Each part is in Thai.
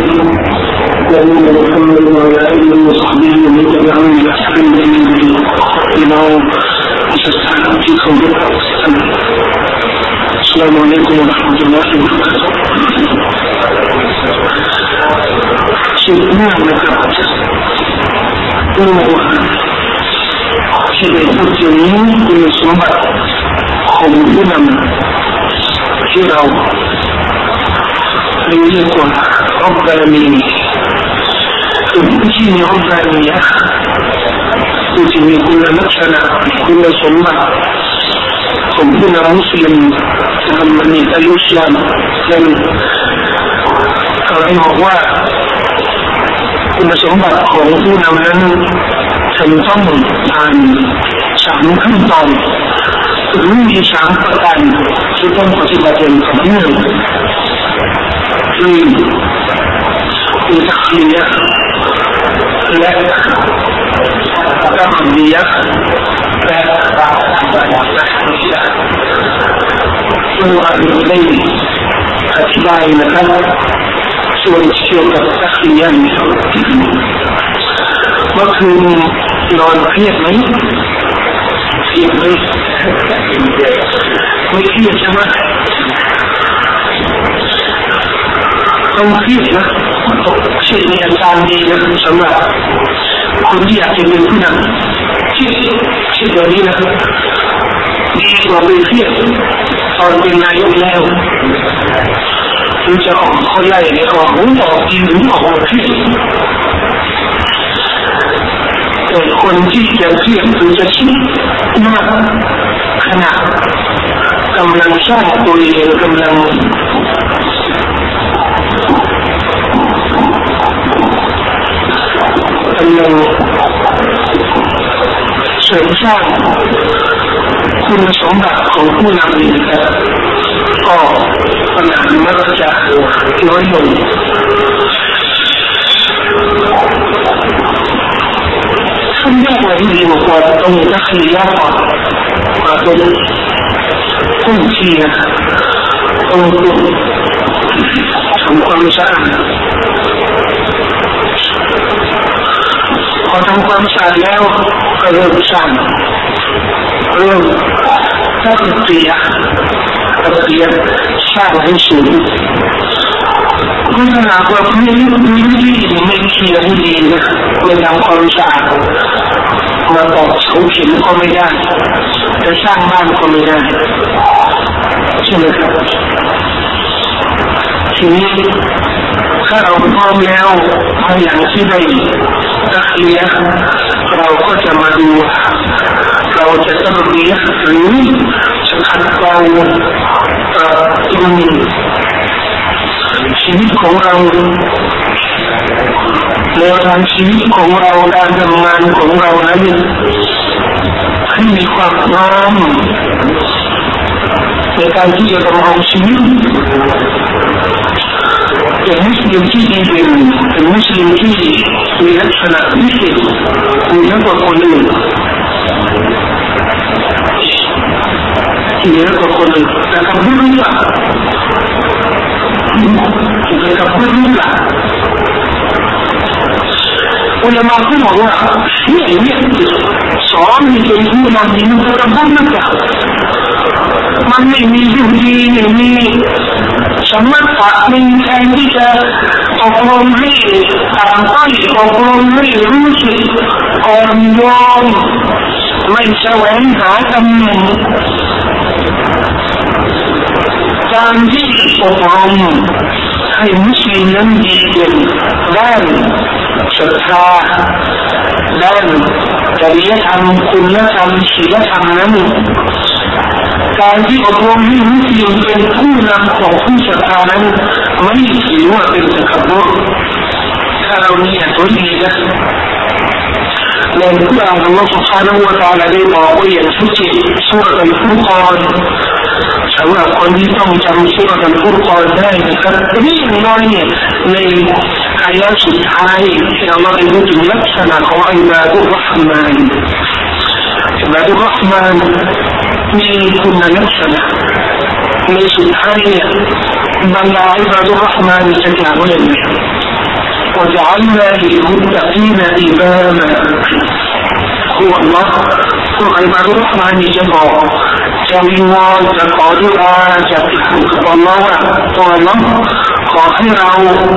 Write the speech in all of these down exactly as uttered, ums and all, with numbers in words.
نبينا محمد وعلى آله وصحبه ومن تبعهم بإحسان إلى يوم الدين فيكم بالسلام. السلام عليكم ورحمة الله وبركاته. سيدنا نكرت نوع شبه الجميع بالنسبة خلقنا في رو ليكون رب العالمين تبكي رب العالمين تجمي كل مكانة كل صلاة ربنا مسلم تمني الإسلام لم رحمه الله كل صلاة خلقنا من تنظم عن سعنขั้นตอนรู้มีสามประการที่ต้องปฏิบัติอย่างต่อเนื่องคือมีตักลียะและตักลียะและตักลียะตัวนี้ได้อธิบายนะครับส่วนเกี่ยวกับตักลียะเมื่อคืนนอนเครียดไหมเครียดไหมไม่เครียดใช่ไหมต้องเครียดนะเครียดในอาการดีนะสำหรับคนที่อยากจะเป็นผู้นำเครียดเครียดแบบนี้นะดีกว่าไปเครียดตอนเป็นนายกแล้วหรือจะออกคนไล่เนี่ยออกหูออกกินหรือออกเครียดแต่คนที่จะเครียดหรือจะคิดมากขณะกำลังสร้างตัวเองกำลังกำลังเสริมสร้างคุณสมบัติของผู้นำนี้นะครับก็ปัญหามักจะน้อยลงขั้นแรกเลยที่ดีกว่าต้องมีนักเรียนก่อนมาเป็นผู้เชี่ยวต้องทำความสะอาดพอทำความสะอาดแล้วก็เริ่มสร้างเริ่มตั้งเตียตั้งเตียสร้างให้สูงก็ถ้าหากว่าพื้นพื้นที่ไม่เคลียร์ให้ดีนะไม่ทำความสะอาดมาตอกเสาเข็มก็ไม่ได้จะสร้างบ้านก็ไม่ได้ใช่ไหมครับทีนี้ถ้าเราพร้อมแล้วภายหลังที่ได้ตักเลียเราก็จะมาดูเราจะต้องเลียหรือจะขัดเกลาตรงชีวิตของเราแนวทางชีวิตของเราการทำงานของเรานั้นให้มีความพร้อมในการที่จะดำรงชีวิตเป็นมุสลิมที่ดีเด่นเป็นมุสลิมที่มีลักษณะพิเศษมีมากกว่าคนอื่นมีมากกว่าคนอื่นแต่กับผู้รู้ล่ะแต่กับผู้รู้ล่ะอุลามะเขาบอกว่าเนี่ยเนี่ยสอนให้เป็นผู้นำนี่มันจะบ้าหรือเปล่ามันไม่มีอยู่ดีไม่มีสมรรถะไม่มีใครที่จะอบรมให้ต่างต้อยอบรมให้รู้สึกอ่อนโยนไม่แสวงหาตำแหน่งการที่อบรมให้มุสลิมนั้นดีเด่นด้านศรัทธาด้านจริยธรรมคุณธรรมศีลธรรมนั้นการที่อบรมให้มุสลิมเป็นผู้นำของผู้ศรัทธานั้นไม่ถือว่าเป็นตะกับบรถ้าเราเนี่ยตัวดีนะในกุรอานอัลลอฮฺ سبحانه และ تعالى ได้บอกไว้อย่างชัดเจนซูเราะห์อัลฟุรกานสำหรับคนที่ต้องจำซูเราะห์อัลฟุรกานได้นะครับนี่อย่างน้อยเนี่ยในอายะห์สุดท้ายที่อัลลอฮฺได้พูดถึงลักษณะของอิบาดุรเราะห์มานอิบาดุรเราะห์มานมีคุณลักษณะในสุดท้ายเนี่ยบรรดาอิบาดุรเราะห์มานจะกล่าวว่าอย่างไร وجعلنا للمتقين إماما هو الله هو عباد الرحمن جمعจะวิงวอนจะขอดุอาจะติดต่อกับอัลลอฮ์ว่าตัวอัลลอฮ์ขอให้เรา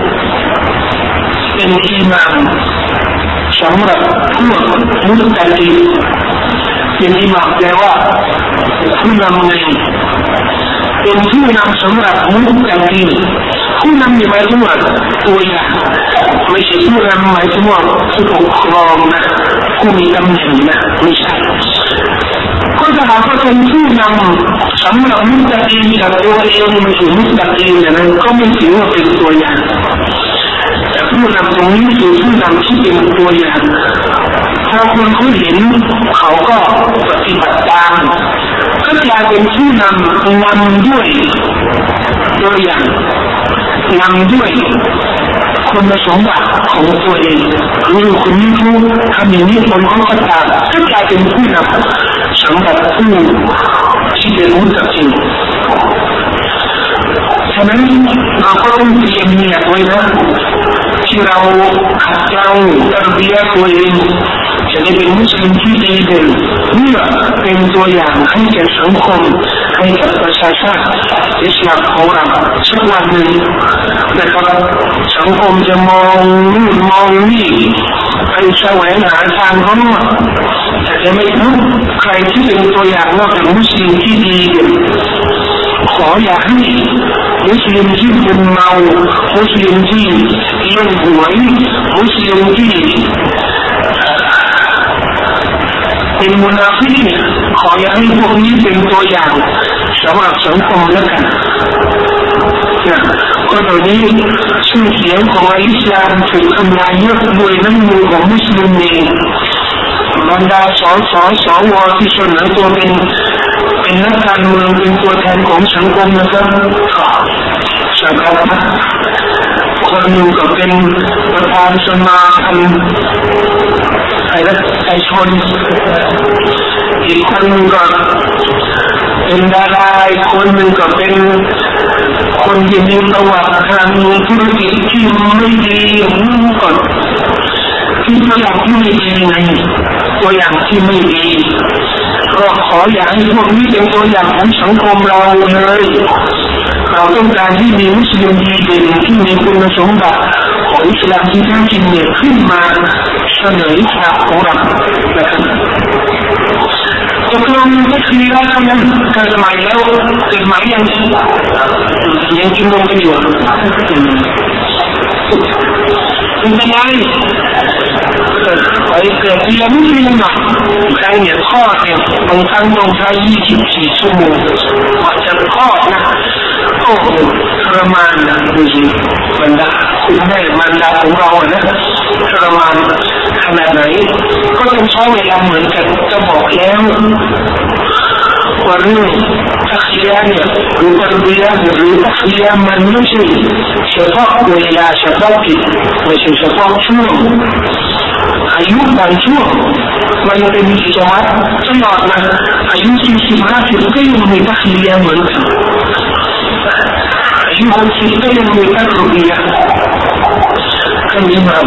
เป็นอิหม่ามสำหรับพวกมุตตะกีเป็นอิหม่ามแปลว่าผู้นำในเป็นผู้นำสำหรับมุตตะกีผู้นำหมายถึงว่าตัวอย่างไม่ใช่ผู้นำหมายถึงว่าผู้ปกครองนะผู้มีตำแหน่งนะไม่ใช่ก็จะหาว่าเป็นผู้นำสำหรับมุตตะกีกับตัวเองไม่ใช่มุตตะกีนั้นก็ไม่ถือว่าเป็นตัวอย่างแต่ผู้นำตรงนี้คือผู้นำที่เป็นตัวอย่างพอคนเขาเห็นเขาก็ปฏิบัติตามก็กลายเป็นผู้นำนำด้วยตัวอย่างนำด้วยคุณสมบัติของตัวเองคือคนนี้เขาทำอย่างนี้คนเขาก็ตามก็กลายเป็นผู้นำสำหรับผู้ที่เป็นมุตตะกีฉะนั้นเราก็ต้องเตรียมเนียดไว้นะที่เราขัดเกลาตัรบียะตัวเองจะได้เป็นมุสลิมที่ดีเด่นเมื่อเป็นตัวอย่างให้แก่สังคมให้กับประชาชาติอิสลามของเราสักวันหนึ่งนะครับสังคมจะมองนู่นมองนี่ไปแสวงหาทางรอดแต่จะไม่พบใครที่เป็นตัวอย่างว่าเป็นมุสลิมที่ดีเด่นขออย่าให้มุสลิมที่เป็นเมามุสลิมที่เล่นหวยมุสลิมที่เป็นมุนาฟิกเนี่ยขออย่าให้พวกนี้เป็นตัวอย่างสำหรับสังคมแล้วกันนะก็ตอนนี้ชื่อเสียงของอิสลามถูกทำลายเยอะด้วยน้ำมือของมุสลิมเองบรรดาสอสอสวที่เสนอตัวเป็นเป็นนักการเมืองเป็นตัวแทนของสังคมนะครับสังคมคนหนึ่งก็เป็นประธานสมาคมไอ้ไอ้ชนอีกคนหนึ่งก็เป็นดาราอีกคนหนึ่งก็เป็นคนที่มีประวัติทางธุรกิจที่ไม่ดีก่อนที่ตัวอย่างที่ไม่ดีไงตัวอย่างที่ไม่ดีก็ขออย่าให้พวกนี้เป็นตัวอย่างของสังคมเราเลยเราต้องการที่มีมุสลิมดีเด่นที่มีคุณสมบัติของอิสลามที่แท้จริงเนี่ยขึ้นมาเสนอทางของเรานะครับตกลงก็คือแล้วนั้นเกิดใหม่แล้วเกิดใหม่ยังยังกินนมกันอยู่เป็นยังไงไอ้เกิดที่ยังไม่มีหนักใครเนี่ยข้อเนี่ยบางครั้งต้องใช้ยี่สิบสี่ชั่วโมงกว่าจะข้อนะโอ้โหทรมานนะดูสิบรรดาคุณแม่บรรดาของเราเนี่ยทรมานขนาดไหนก็ต้องใช้เวลาเหมือนกันจะบอกแล้วว่าเรื่องทักษิณเนี่ยหรือตัรบียะหรือทักษิณมันไม่ใช่เฉพาะเวลาเฉพาะกิจไม่ใช่เฉพาะช่วงอายุบางช่วงมันเป็นกิจวัตรตลอดนะอายุสี่สิบห้าสิบก็ยังมีทักษิณเหมือนกันอายุหกสิบก็ยังมีตัรบียะก็มีมา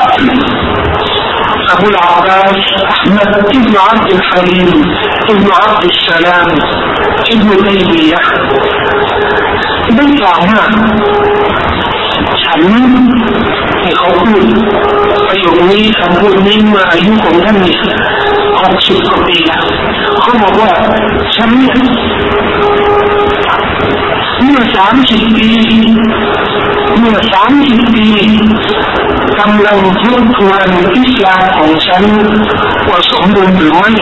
أبو العباس أحمد ابن عبد الحليم ابن عبد السلام ابن تيميةได้กล่าวว่าฉันที่เขาพูดประโยคนี้คำพูดนี้เมื่ออายุของท่านนี่หกสิบกว่าปีแล้วเขาบอกว่าฉันเนี่ยเมื่อสามสิบปีเมื่อสามสิบปีกำลังทบทวนอิสลามของฉันว่าสมบูรณ์หรือไม่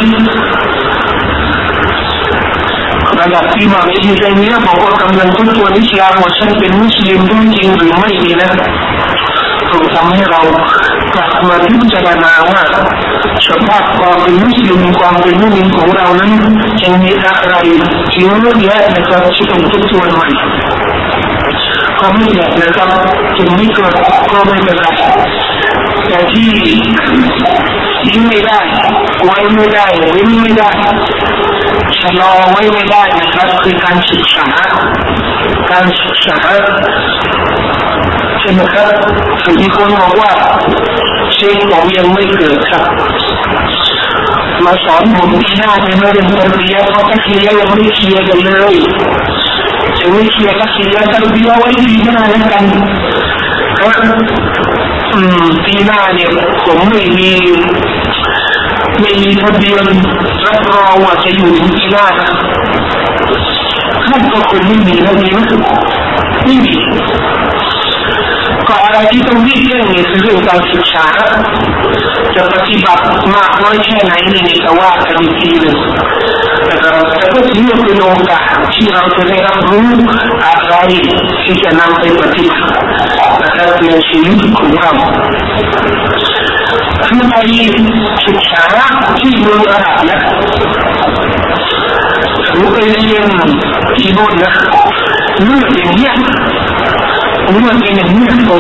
ระดับที่มาในที่นี้บอกว่ากำลังทบทวนอิสลามว่าฉันเป็นมุสลิมจริงหรือไม่ดีนะถูกทำให้เรากลับมาพิจารณาว่าสภาพความเป็นมุสลิมความเป็นมุสลิมของเรานั้นยังมีอะไรที่เยอะแยะนะครับที่ต้องทบทวนใหม่ความไม่อยากนะครับจึงไม่เกิดก็ไม่เป็นไรแต่ที่ทิ้งไม่ได้ไว้ไม่ได้เว้นไม่ได้ชะลอไว้ไม่ได้นะครับคือการศึกษาการศึกษาจะช่ไหมครับมีคนบอกว่าเชฟผมยังไม่เกิดครับมาสอนผมที่หน้าในเรื่องตะเบียเพราะตะเคียยังไม่เคลียร์กันเลยจะไม่เคลียร์ก็เคลียร์ตะเบียไว้ดีหน้าแล้วกันครับอืมปีหน้าเนี่ยผมไม่มีไม่มีทะเบียนรับรองว่าจะอยู่ถึงปีหน้าท่านก็คงไม่มีแล้วนี่ไม่มีก็อะไรที่ต้องรีบเร่งเนี่ยคือเรื่องการศึกษาจะปฏิบัติมากน้อยแค่ไหนนี่แต่ว่ากันอีกทีหนึ่งแต่ก็ถือว่าเป็นโอกาสที่เราจะได้รับรู้อะไรที่จะนำไปปฏิบัตินะครับในชีวิตของเราคือไปศึกษาที่เมืองอาหรับนะรู้ไปเรียนที่โน่นนะเลือดอย่างเงี้ยเลือดอย่างเงี้ยโอ้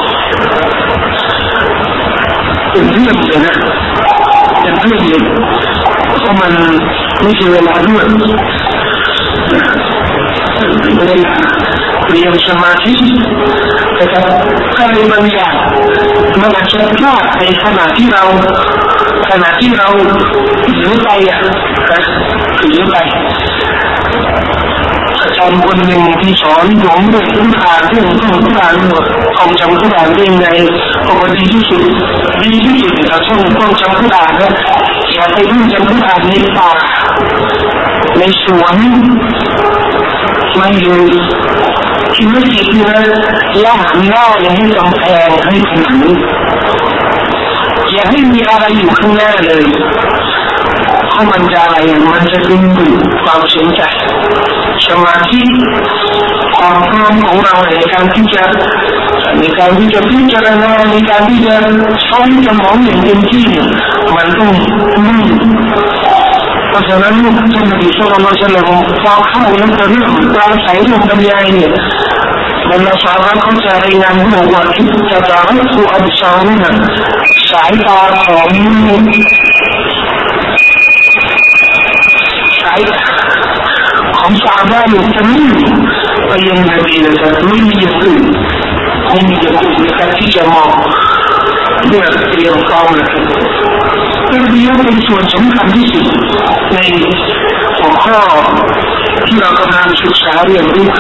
เป็นเรื่องเลยนะเป็นเรื่องเลยเพราะมันไม่ใช่เวลาเลือดเวลาเรียนสมาธินะครับอะไรบางอย่างมันอาจจะพลาดในขณะที่เราขณะที่เราหรือไปอ่ะหรือไปอาจารย์คนหนึ่งที่สอนผมเรื่องพื้นฐานเรื่องต้องพื้นฐานของจำพื้นฐานได้ยังไงก็ดีที่สุดดีที่สุดเราต้องต้องจำพื้นฐานนะอย่าไปรุ่งจำพื้นฐานในป่าในสวนไม่อยู่ที่ไม่ติดนะย่าหันหน้าอย่างให้กำแพงให้ผนังอย่าให้มีอะไรอยู่ข้างหน้าเลยเพราะมันจะอะไรมันจะดึงดูดความสนใจสมาธิความพร้อมของเราในการที่จะในการที่จะพิจารณาในการที่จะใช้สมองอย่างเต็มที่มันต้องนิ่งเพราะฉะนั้นท่านนบีศ็อลลัลลอฮุอะลัยฮิวะซัลลัมพอเข้าเรื่องเรื่องการใส่เรื่องบรรยายเนี่ยบรรดาชาวบ้านเขาจะรายงานบอกว่าที่จะจะให้ผู้อับชาเนี่ยสายตาของสายของชาวบ้านเนี่ยจะนิ่งไปยังนบีนะครับไม่มีอย่างอื่นไม่มีอย่างอื่นในการที่จะมองเรื่องเรียงกองนะครับเรื่องนี้เป็นส่วนสำคัญที่สุดในหัวข้อที่เรากำลังศึกษาเรียนรู้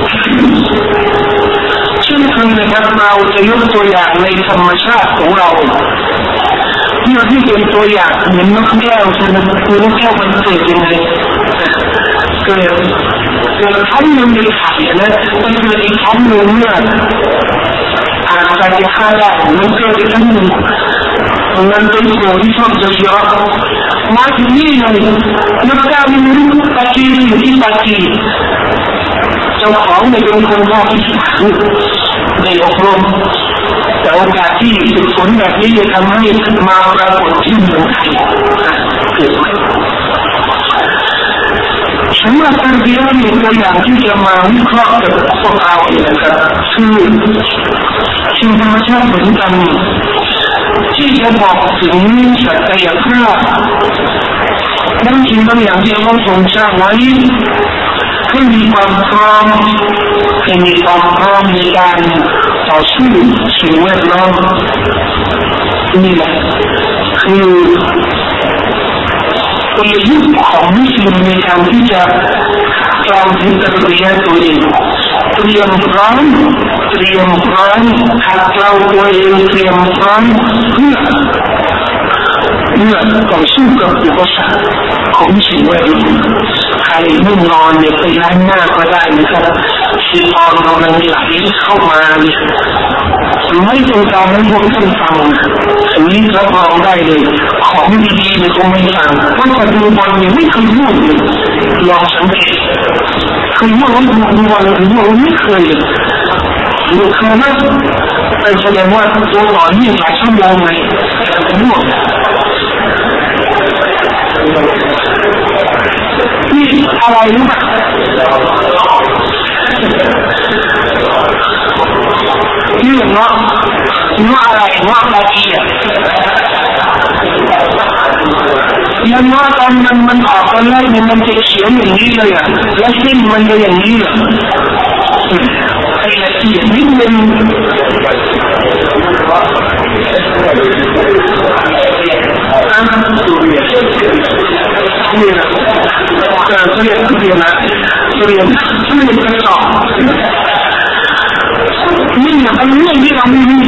เช่นเคยนะครับเราจะยกตัวอย่างในธรรมชาติของเราเพื่อที่เป็นตัวอย่างเหมือนนกแก้วใช่ไหมคือนกแก้วมันเกิดยังไงเกิดเกิดชั้นหนึ่งในไข่นะมันเกิดอีกชั้นหนึ่งเนี่ยอาจจะฆ่าได้มันเกิดอีกชั้นหนึ่งมันเป็นโผล่ที่ชอบจะเยอะมาถึงนี่เลยนกแก้วมันรู้ปากีอยู่ที่ปากีเจ้าของในเป็นคนรอบที่สามในอบรมแต่โอกาสที่ฝึกฝนแบบนี้จะทำให้มาปรากฏที่เมืองไทยเกิดไหมสำหรับการเรียนมีตัวอย่างที่จะมาวิเคราะห์กับพวกเราเนี่ยนะครับคือคือธรรมชาติเหมือนกันที่จะบอกถึงศักยภาพบางสิ่งบางอย่างที่เราทรงสร้างไว้ให้มีความพร้อมให้มีความพร้อมในการต่อสู้สิ่งแวดล้อมนี่แหละคือกลยุทธ์ของมุสลิมในการที่จะกล่าวถึงตระเบียตัวเองเตรียมพร้อมเตรียมพร้อมขัดเกลาตัวเองเตรียมพร้อมเพื่อเพื่อต่อสู้กับอุปสรรคของสิ่งแวดล้อมใครนุ่งนอนเนี่ยไปล้างหน้าก็ได้นะครับที่ตอนเรามันไหลเข้ามาเนี่ยไม่ต้องการให้พวกท่านฟังอันนี้รับรองได้เลยของดีๆเนี่ยคงไม่ฟังเพราะปัจจุบันเนี่ยไม่เคยพูดเลยลองสังเกตเคยว่าวันดูวันหรือว่าไม่เคยเลยดูคือว่าเป็นแสดงว่าตัวหล่อนี่หลายชั่วโมงเลยทั้งหมดนี่อะไรรู้ไหมนี่เนาะเนาะอะไรเนาะตะกี้อ่ะยังว่าตอนมันมันออกตอนแรกมันจะเขียวอย่างนี้เลยอ่ะแล้วสิ้นมันจะอย่างนี้อ่ะไอ้ละเอียดนิดนึงเรียนทุเรียนนะทุเรียนทุเรียนกระสอบนี่เนี่ยเป็นเรื่องที่เราไม่รู้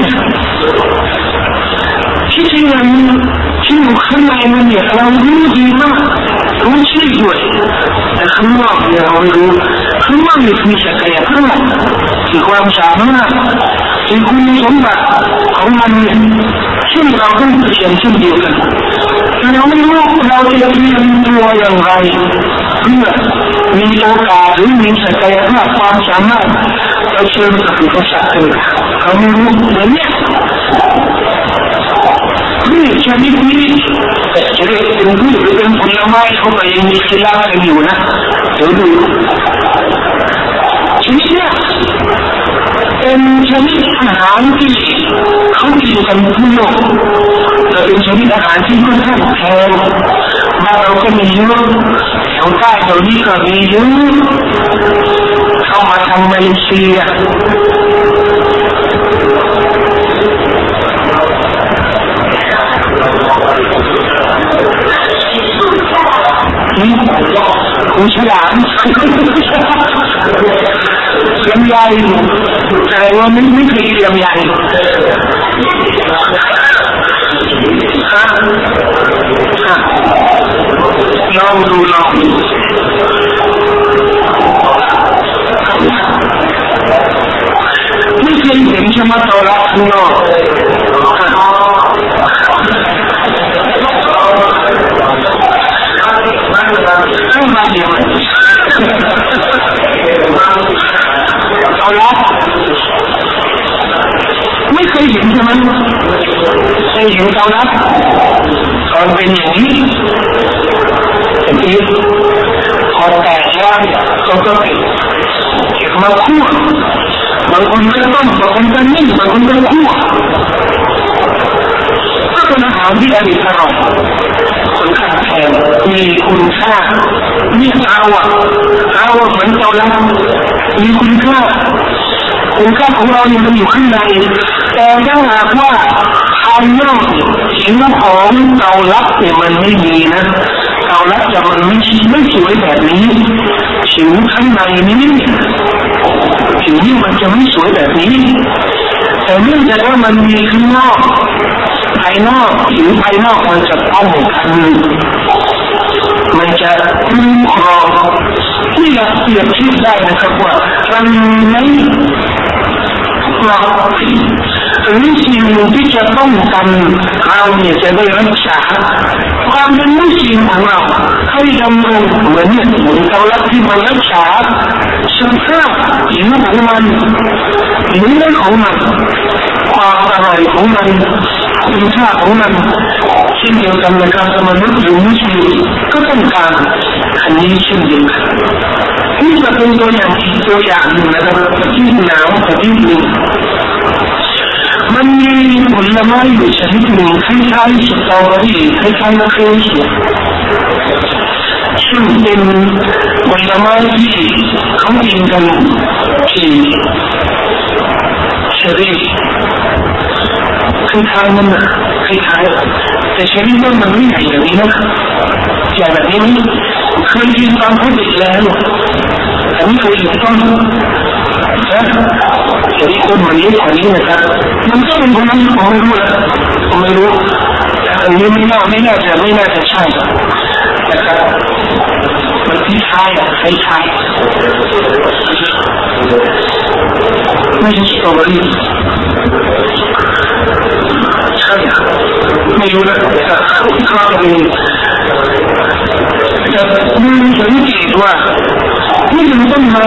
ที่จริงมันที่อยู่ข้างในมันเนี่ยเรารู้ดีมากรู้ชื่อด้วยแต่ข้างนอกเนี่ยเราไม่รู้ข้างนอกมีศักยภาพมีความสามารถมีคุณสมบัติของมันเนี่ยซึ่งเราต้องเรียนเช่นเดียวกันแต่เราไม่รู้เราจะเรียนตัวอย่างไรเพื่อมีโอกาสหรือมีศักยภาพความสามารถเราเชื่อกับอุปสรรคเขาไม่รู้เหมือนเนี่ยนี่ชนิดนี้แต่จะเรียกเป็นพืชหรือเป็นผลไม้เขาก็ยังมีกีฬากันอยู่นะเดี๋ยวดูชนิดนี้เป็นชนิดอาหารที่เขากินกันทั่วโลกแต่เป็นชนิดอาหารที่ค่อนข้างแพงบ้านเราก็มีเยอะแถวใต้แถวนี้ก็มีเยอะเข้ามาทางมาเลเซียหูฉลามลำไยแต่ว่าไม่ไม่เคยกินลำไยฮะฮะลองดูลองดูไม่เคยเห็นใช่ไหมตัวละข้างนอกตั้งมาเดียวเอาละไม่เคยเห็นใช่ไหมเคยเห็นเขาละตอนเป็นอย่างนี้แต่ทีพอแตกแล้วเขาก็เก็บมาคั่วบางคนก็ต้มบางคนก็นึ่งบางคนก็คั่วก็เป็นอาหารที่อร่อยอร่อยคนข้างแทนมีคุณค่านี่เอาอ่ะเอาเหมือนเตาลังมีคุณค่าคุณค่าของเรายังอยู่ข้างในแต่ถ้าหากว่าภายนอกผิวของเตาลักเนี่ยมันไม่มีนะเตาลักจะมันไม่ไม่สวยแบบนี้ผิวข้างในนี้ผิวนี่มันจะไม่สวยแบบนี้แต่เนื่องจากว่ามันมีข้างนอกภายนอกผิวภายนอกมันจะป้องกันมันจะคุ้มครองที่เราเปรียบเทียบได้นะครับว่ามันไม่ปลอดหรือสิ่งที่จะป้องกันเราเนี่ยจะได้รักษาความเป็นมุสลิมของเราให้ดำรงเหมือนเหมือนเตาลักที่มันรักษาสภาพผิวของมันเนื้อของมันความอร่อยของมันคุณค่าของมันเช่นเดียวกันนะครับมนุษย์หรือมุสลิมก็ต้องการอันนี้เช่นเดียวกันนี่จะเป็นตัวอย่างอีกตัวอย่างหนึ่งนะครับที่หนาวประเทศหนึ่งมันมีผลไม้อยู่ชนิดหนึ่งคล้ายๆสตรอเบอรี่คล้ายๆมะเขือเทศซึ่งเป็นผลไม้ที่เขากินกันที่เชอรี่คล้ายๆมันนะคล้ายๆแต่เชอรี่ต้นมันไม่ใหญ่อย่างนี้นะใหญ่แบบนี้นี่เคยกินตอนเขาเด็กแล้วแต่ไม่เคยเห็นต้นนะเชอรี่ต้นมันเล็กกว่านี้นะครับมันก็เป็นคนนั้นผมไม่รู้นะผมไม่รู้อันนี้ไม่น่าไม่น่าจะไม่น่าจะใช่นะครับมันคล้ายๆคล้ายๆไม่ใช่สตรอเบอรี่ใช่ไม่รู้นะข้าวเป็นแต่ดูสังเกตว่านี่เป็นต้นไม้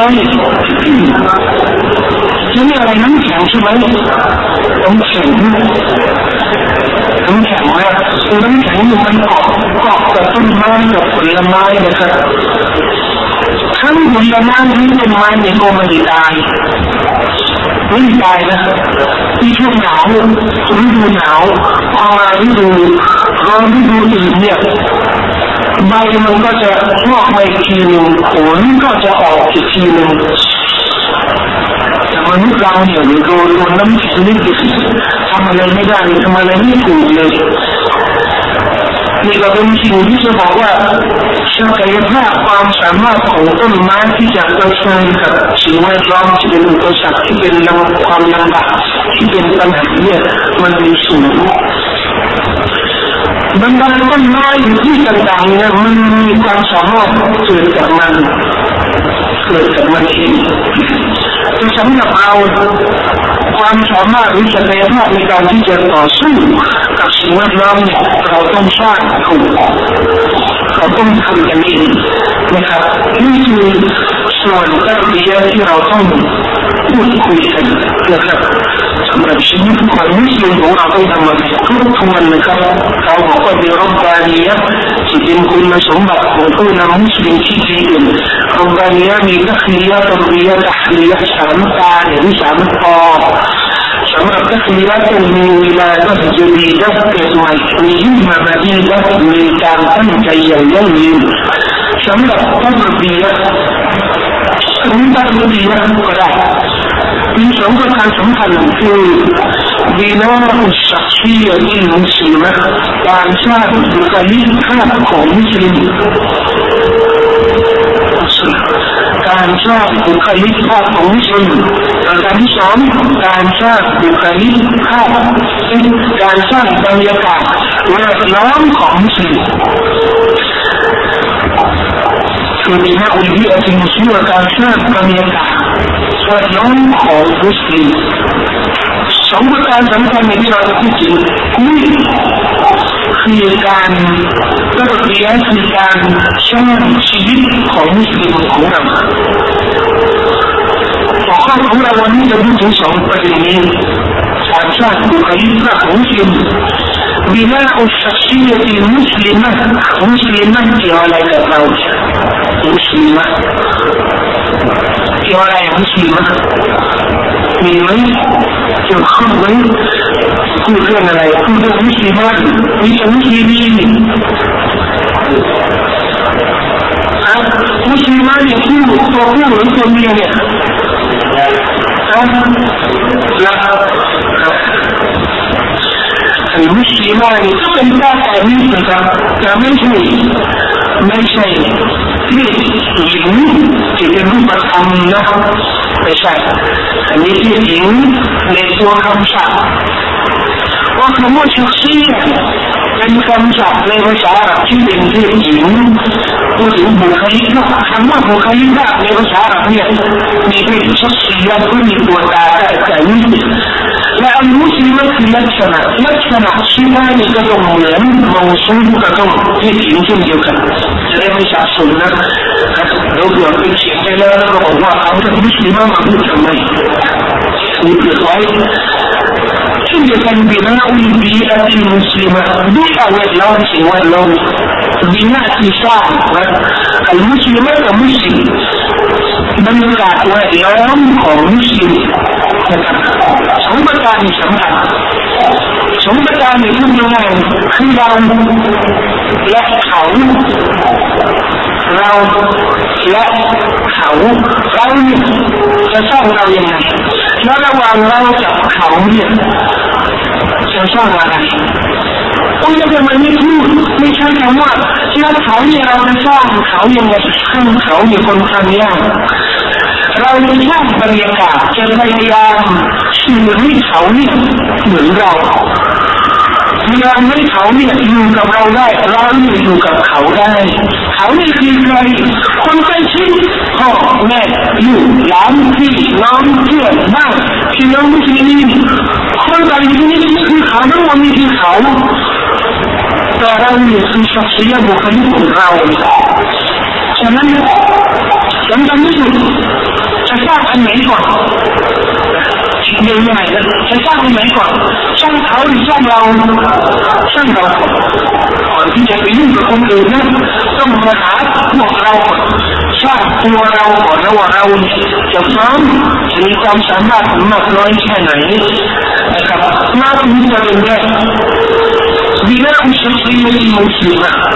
จะมีอะไรน้ำแข็งใช่ไหมน้ำแข็งน้ำแข็งว่าน้ำแข็งมันเกาะเกาะกับต้นไม้กับผลไม้นะครับทั้งผลไม้ทั้งต้นไม้เนี่ยก็ไม่ได้ตายไม่ตายนะที่ช่วงหนาวฤดูหนาวพอมาฤดูร้อนฤดูอื่นเนี่ยใบมันก็จะงอกมาอีกทีหนึ่งผลก็จะออกอีกทีหนึ่งมนุษย์เราเนี่ยโดนโดนน้ำแข็งนิดเดียวทำอะไรไม่ได้ทำอะไรไม่ถูกเลยนี่ก็เป็นสิ่งที่จะบอกว่าศักยภาพความสามารถของต้นไม้ที่จะเผชิญกับสิ่งแวดล้อมที่เป็นอุปสรรคที่เป็นความลำบากที่เป็นปัญหาเนี่ยมันมีสูงบรรดาต้นไม้ที่ต่างๆเนี่ยมันมีความสามารถเกิดจากมันเกิดจากมันเองแต่สำหรับเราความสามารถหรือศักยภาพในการที่จะต่อสู้กับสิ่งแวดล้อมเนี่ยเราต้องสร้างถูกเราต้องทำกันเองนะครับนี่คือส่วนการเรียนที่เราต้องพูดคุยกันนะครับสำหรับชีวิตของมุสลิมของเราต้องทำอะไรทุกทวนนะครับเราบอกว่ามีรับบานียะที่เป็นคุณสมบัติของผู้นำมุสลิมที่ดีเด่นรับบานียะมีตักลียะตักลียะตักลียะสามตาหรือสามปอสำหรับตักลียะต้องมีเวลาต้องจะดีต้องเกิดใหม่มียิ่งมาบดีต้องมีการตั้งใจอย่างยั่งยืนสำหรับตักลียะถึงตักลียะก็ได้มีสองประการสำคัญคือบินาอุชักชียะที่มุสลิมการสร้างบุคลิกภาพของมุสลิมการสร้างบุคลิกภาพของมุสลิมประการที่สองการสร้างบุคลิกภาพการสร้างบรรยากาศแวดล้อมของมุสลิมคือบินาอุลฮิอะที่มุสลิมการสร้างบรรยากาศแวดล้อมของมุสลิมสองประการสำคัญที่เราจะพูดถึงนี่คือการก็เรียนคือการสร้างชีวิตของมุสลิมของเราหัวข้อของเราวันนี้จะพูดถึงสองประเด็นนี้การสร้างบุคลิกภาพของมุสลิมبناء الشخصية المسلمة مسلمة ولا تفاوت مسلمة ولا مسلمة من من الخمر كل كان لا يكون مسلمان ليس مسلمين مسلمان يكون تقول انتم مين لا المسلمان تقل باقى منك كما شيء ما شيء يجب يجب أمنا بشيء يجب لسوء خمسة وكما شخصيةเป็นคำศัพท์ในภาษาอาหรับที่เป็นเพศหญิงพูดถึงบุคลิกคำว่าบุคลิกในภาษาอาหรับเนี่ยมีเป็นชักษีและก็มีตัวตาแต่นี่และอัลมุสลิมคือลักษณะลักษณะชื่อว่านี่ก็ต้องเหมือนมองสูงก็ต้องเพศหญิงเช่นเดียวกันจะได้ไม่สับสนนะเราเบื่อเป็นเสียงไปแล้วเราบอกว่าเอาแต่มุสลิมมาพูดทำไมนี่เกิดไว้เช่นเดียวกันบินาอุลบีอะติลมุสลิมะด้วยเอาไว้เราสิ่งว่าเราบินาที่สร้างนะอัลมุสลิมะกับมุสลิมบรรยากาศแวดล้อมของมุสลิมสองประการนี้สำคัญสองประการนี้พูดง่ายๆคือเราและเขาเราและเขาเราเนี่ยจะสร้างเรายังไงแล้วระหว่างเรากับเขาเนี่ยจะสร้างอะไรต้องจะเป็นมันไม่พูดไม่ใช่คำว่าแล้วเขาเนี่ยเราจะสร้างเขายังไงข้างเขาเนี่ยคนทำยากเราจะสร้างบรรยากาศจะพยายามสื่อให้เขาเนี่ยเหมือนเราพยายามให้เขาเนี่ยอยู่กับเราได้เราเนี่ยอยู่กับเขาได้เขาเนี่ยคือใครคนใกล้ชิดพ่อแม่ลูกหลานพี่น้องเพื่อนบ้านพี่น้องมุสลิมคนใดที่นี่คือเขาทั้งหมดนี่คือเขาแต่เราเนี่ยคือศักดิ์ศรีบุคลิกของเราฉะนั้นสำคัญที่สุดจะสร้างอันไหนก่อนเรื่องยังไงนะจะสร้างอันไหนก่อนสร้างเขาหรือสร้างเราสร้างเราก่อนที่จะไปยุ่งกับคนอื่นนะต้องมาหาพวกเราสร้างตัวเราก่อนแล้วว่าเราจะพร้อมจะมีความสามารถมากน้อยแค่ไหนนะครับมาถึงประเด็นแรกบินาอุชักชียะมุสลิมะ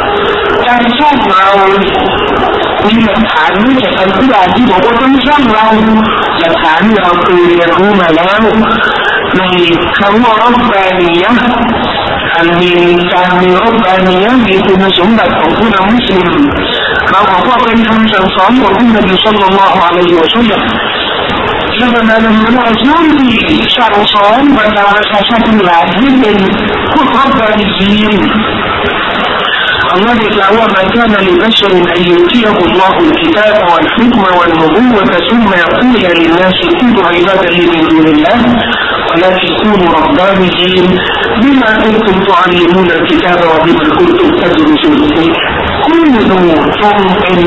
การสร้างเรามีหลักฐานไม่ใช่อันที่อาที่บอกว่าต้องสร้างเราหลักฐานเราคือเรียนรู้มาแล้วในคำว่ารับบานียะอันมีการมีรับบานียะมีคุณสมบัติของผู้นำมุสลิมเราบอกว่าเป็นคำสั่งสอนของท่านนบีศ็อลลัลลอฮุอะลัยฮิวะซัลลัมและบรรดาผู้นำที่สั่งสอนบรรดาประชาชนทั้งหลายให้เป็นผู้รับบานียะالله يقول ما كان لبشر أن يؤتيه الله الكتاب والحكمة والنبوة ثم يقول للناس كونوا عبادا من دون الله ولكن كونوا ربانيين بما كنتم تعلمون الكتاب وبما كنتم تدرسون كونوا تؤمن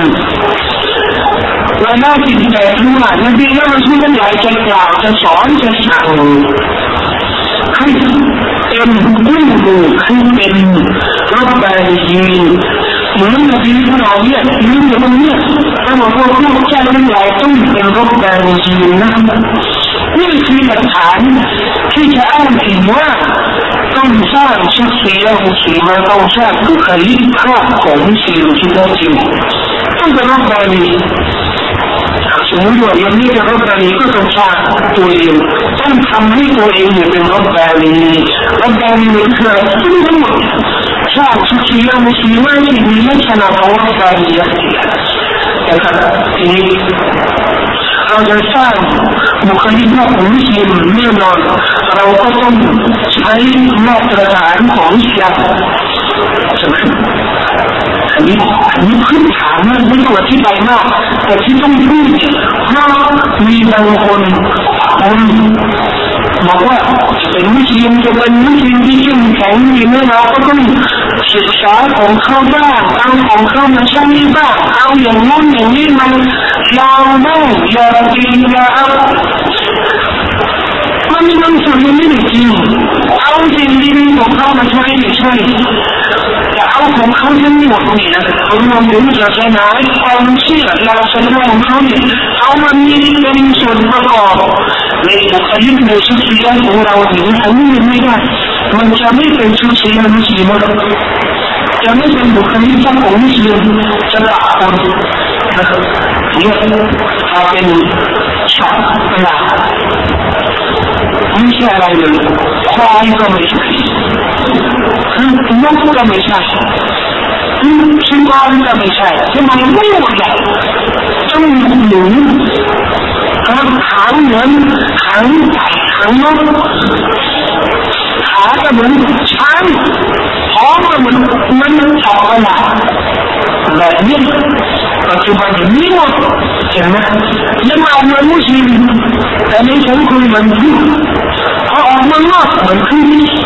ولكن تأتون نبي رسول الله تشرع تصون تسمعونให้เป็นผู้ดูให้เป็นรับบาลีเหมือนนบีเราเนี่ยนี่เดี๋ยวมันเนี่ยเราบอกว่าพวกเจ้าทั้งหลายต้องเป็นรับบาลีนะนี่คือหลักฐานที่จะอ้างถึงว่าต้องสร้างชักเสียมุสลิมต้องสร้างบุคลิกภาพของมุสลิมที่แท้จริงต้องเป็นรับบาลีสมมติว่ายังไม่เป็นรับบาลีก็ต้องสร้างตัวเองต้องทำให้ตัวเองเป็นรับบาลีรับบาลีนี่คือทั้งหมดสร้างชักเสียมุสลิมที่มีลักษณะของรับบาลีนะครับทีนี้เราจะสร้างบุคลิกภาพของมุสลิมแน่นอนเราก็ต้องใช้มาตรฐานของอิสลามใช่ไหมอันนี้อันนี้ขึ้นฐานมากไม่ต้องอธิบายมากแต่ที่ต้องพูดเพราะมีบางคนคนบอกว่าจะเป็นมุสลิมจะเป็นมุสลิมที่เข้มแข็งดีไหมเราก็ต้องศึกษาของเขาบ้างเอาของเขามาใช้บ้างเอาอย่างนู้นอย่างนี้มันลองบ้างอย่าดีอย่าเอามันมีบางส่วนมันไม่ได้จริงเอาสิ่งดีๆของเขามาใช้ไม่ใช่แต่เอาของเขาทั้งหมดนี่นะเอามาเป็นศาสนาความเชื่อหลักศรัทธาของเขาเนี่ยเอามามีเป็นส่วนประกอบในบุคลิกในชีวิตของเราถึงอันนี้ไม่ได้มันจะไม่เป็นชีวิตมุสลิมจะไม่เป็นบุคลิกของมุสลิมจะปะปนนะครับเนี่ยถ้าเป็นสัตว์ประหลาดไม่ใช่อะไรเลยควายก็ไม่ใช่นกก็ไม่ใช่ชิงก้อนก็ไม่ใช่ที่มันไม่หมดเลยจมูกหนูหางเหมือนหางหางนกขาก็เหมือนช้างท้องก็เหมือนมันสัตว์ประหลาดแบบนี้ปัจจุบันนี้หมดเห็นไหมยังเอาเงินมุสลิมแต่ในสังคมมันพึ่งเอาออกมานอกเหมือนพึ่ง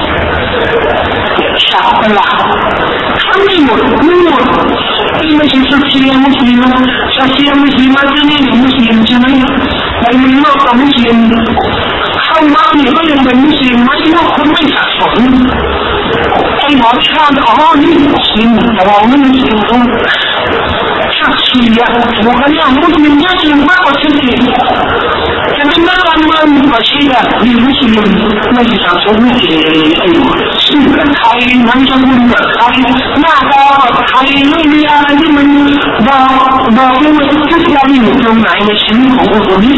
สัตว์ประหลาดทั้งไม่หมดไม่หมดที่ไม่ใช่สักเชียมุสลิมสักเชียมุสลิมที่นี่มุสลิมใช่ไหมในเมืองนอกกับมุสลิมเข้ามาเนี่ยก็ยังเป็นมุสลิมไม่ว่าคนไม่สับสนไอ้หมอชาติอ๋อนี่มุสลิมแต่เราไม่มุสลิมต้องสักเชียบุคลิกมุสลิมเยอะจริงมากกว่าสักเชียแต่เป็นนักการเมืองกว่าเชียมีมุสลิมไม่สับสนไม่เกี่ยวไอ้ชื่อกับใครนั่งจะบุญกับใครหน้าตากับใครไม่มีอะไรที่มันบอกบอกเลยว่าทุกอย่างอยู่ตรงไหนในชีวิตของคนนี้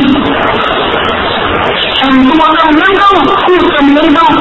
แต่ตัวเราไม่ต้องพูดกันไม่ต้อง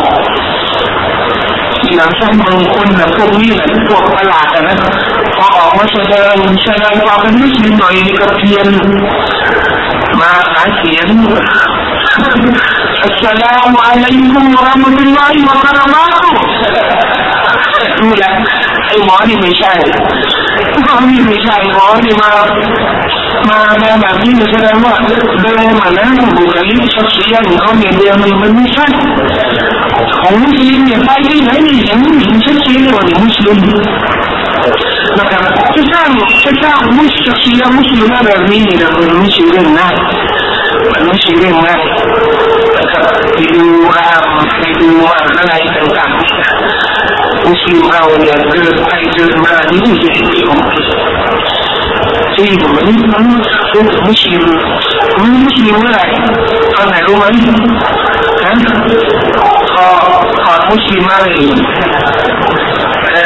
อย่างเช่นบางคนแบบพวกนี้แบบพวกประหลาดนะพอออกมาแสดงแสดงความเป็นมุสลิมหน่อยก็เพียนมาหาเสียงอัสสลามุอะลัยกุมวะเราะมะตุลลอฮิวะบะเราะกาตุฮ์ดูแลไอ้หมอนี่ไม่ใช่หมอนี่ไม่ใช่หมอนี่มามามาแบบนี้แสดงว่าเดินมาแล้วบุคลิกชักเสียงเขาเนี่ยเดียวมันไม่ใช่ของมุสลิมเนี่ยไปที่ไหนนี่เห็นเห็นชัดเจนเลยว่ามุสลิมนะครับจะสร้างจะสร้างมุสลิมมุสลิมแบบนี้เนี่ยมันไม่ใช่เรื่องง่ายมันไม่ใช่เรื่องง่ายนะครับไปดูรามไปดูอะไรต่างๆมุสลิมเราเนี่ยเดินไปเดินมานี่เห็นของที่มันมันเป็นมุสลิมมันมุสลิมอะไรตอนไหนรู้ไหมฮะขอขอมุสลิมอะไร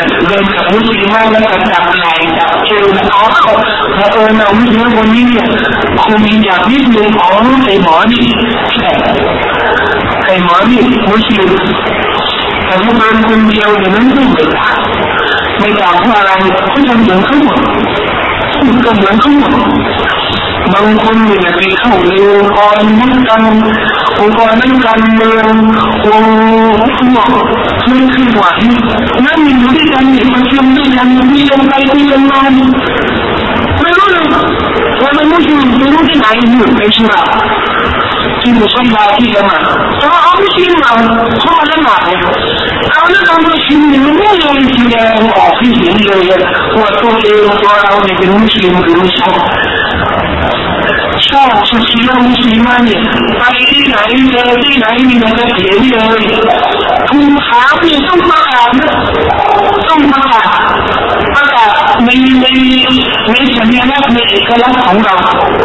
เดินกับมุสลิมแล้วก็จับไหล่จับเอวอ๋อพอเออเราไม่เจอคนนี้เนี่ยคงมีอยากนิดนึงอ๋อไอ้หมอนี่แค่ไอ้หมอนี่มุสลิมแต่ถ้าเป็นคนเดียวเนี่ยนั้นก็ไม่ต่างไม่ต่างเพราะอะไรเขาทำเหมือนเขาหมดก็เหมือนเขาหมดบางคนเนี่ยไปเข้าในองค์กรนักการองค์กรนักการเมืององค์พวกไม่ขึ้นไหวนั่นอยู่ด้วยกันเนี่ยมันเชื่อมด้วยกันมีลงไปมีลงมาไม่รู้เลยว่ามันไม่รู้ไม่รู้ที่ไหนอยู่ในชีวิตที่มุสลิมที่ละหมาดถ้าเอาไม่ชินมาเขามาละหมาดเนี่ยเอาแล้วทำไมชินเนี่ยมันไม่เลยแสดงออกให้เห็นเลยว่าตัวเองตัวเราเนี่ยเป็นมุสลิมหรือไม่ใช่ชอบสุขีมุสลิมเนี่ยไปที่ไหนเจอที่ไหนมีแต่เสียเลยคุณถามเนี่ยต้องประกาศนะต้องประกาศประกาศในในในสัญลักษณ์ในเอกลักษณ์ของเรา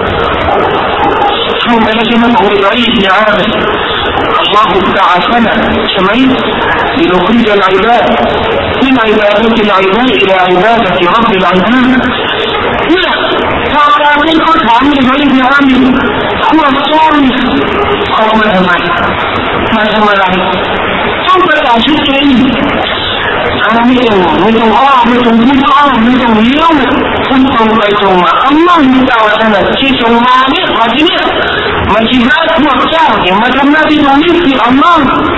ช่วงเวลาที่มันของเราอีกอย่างالله ابتعثنا سمعت لنخرج العباد من عبادة العباد إلى عبادة رب العباد لا فأنا من أطعم لغير عامل هو الصالح أو ما أمعي ما أمعي ثم تعشد كريم أنا مثل مثل آه مثل مثل آه مثل اليوم ثم بيتهما الله ابتعثنا كيسوا معنا رجلنا majibat waktu yang macam Nabi memiliki Allah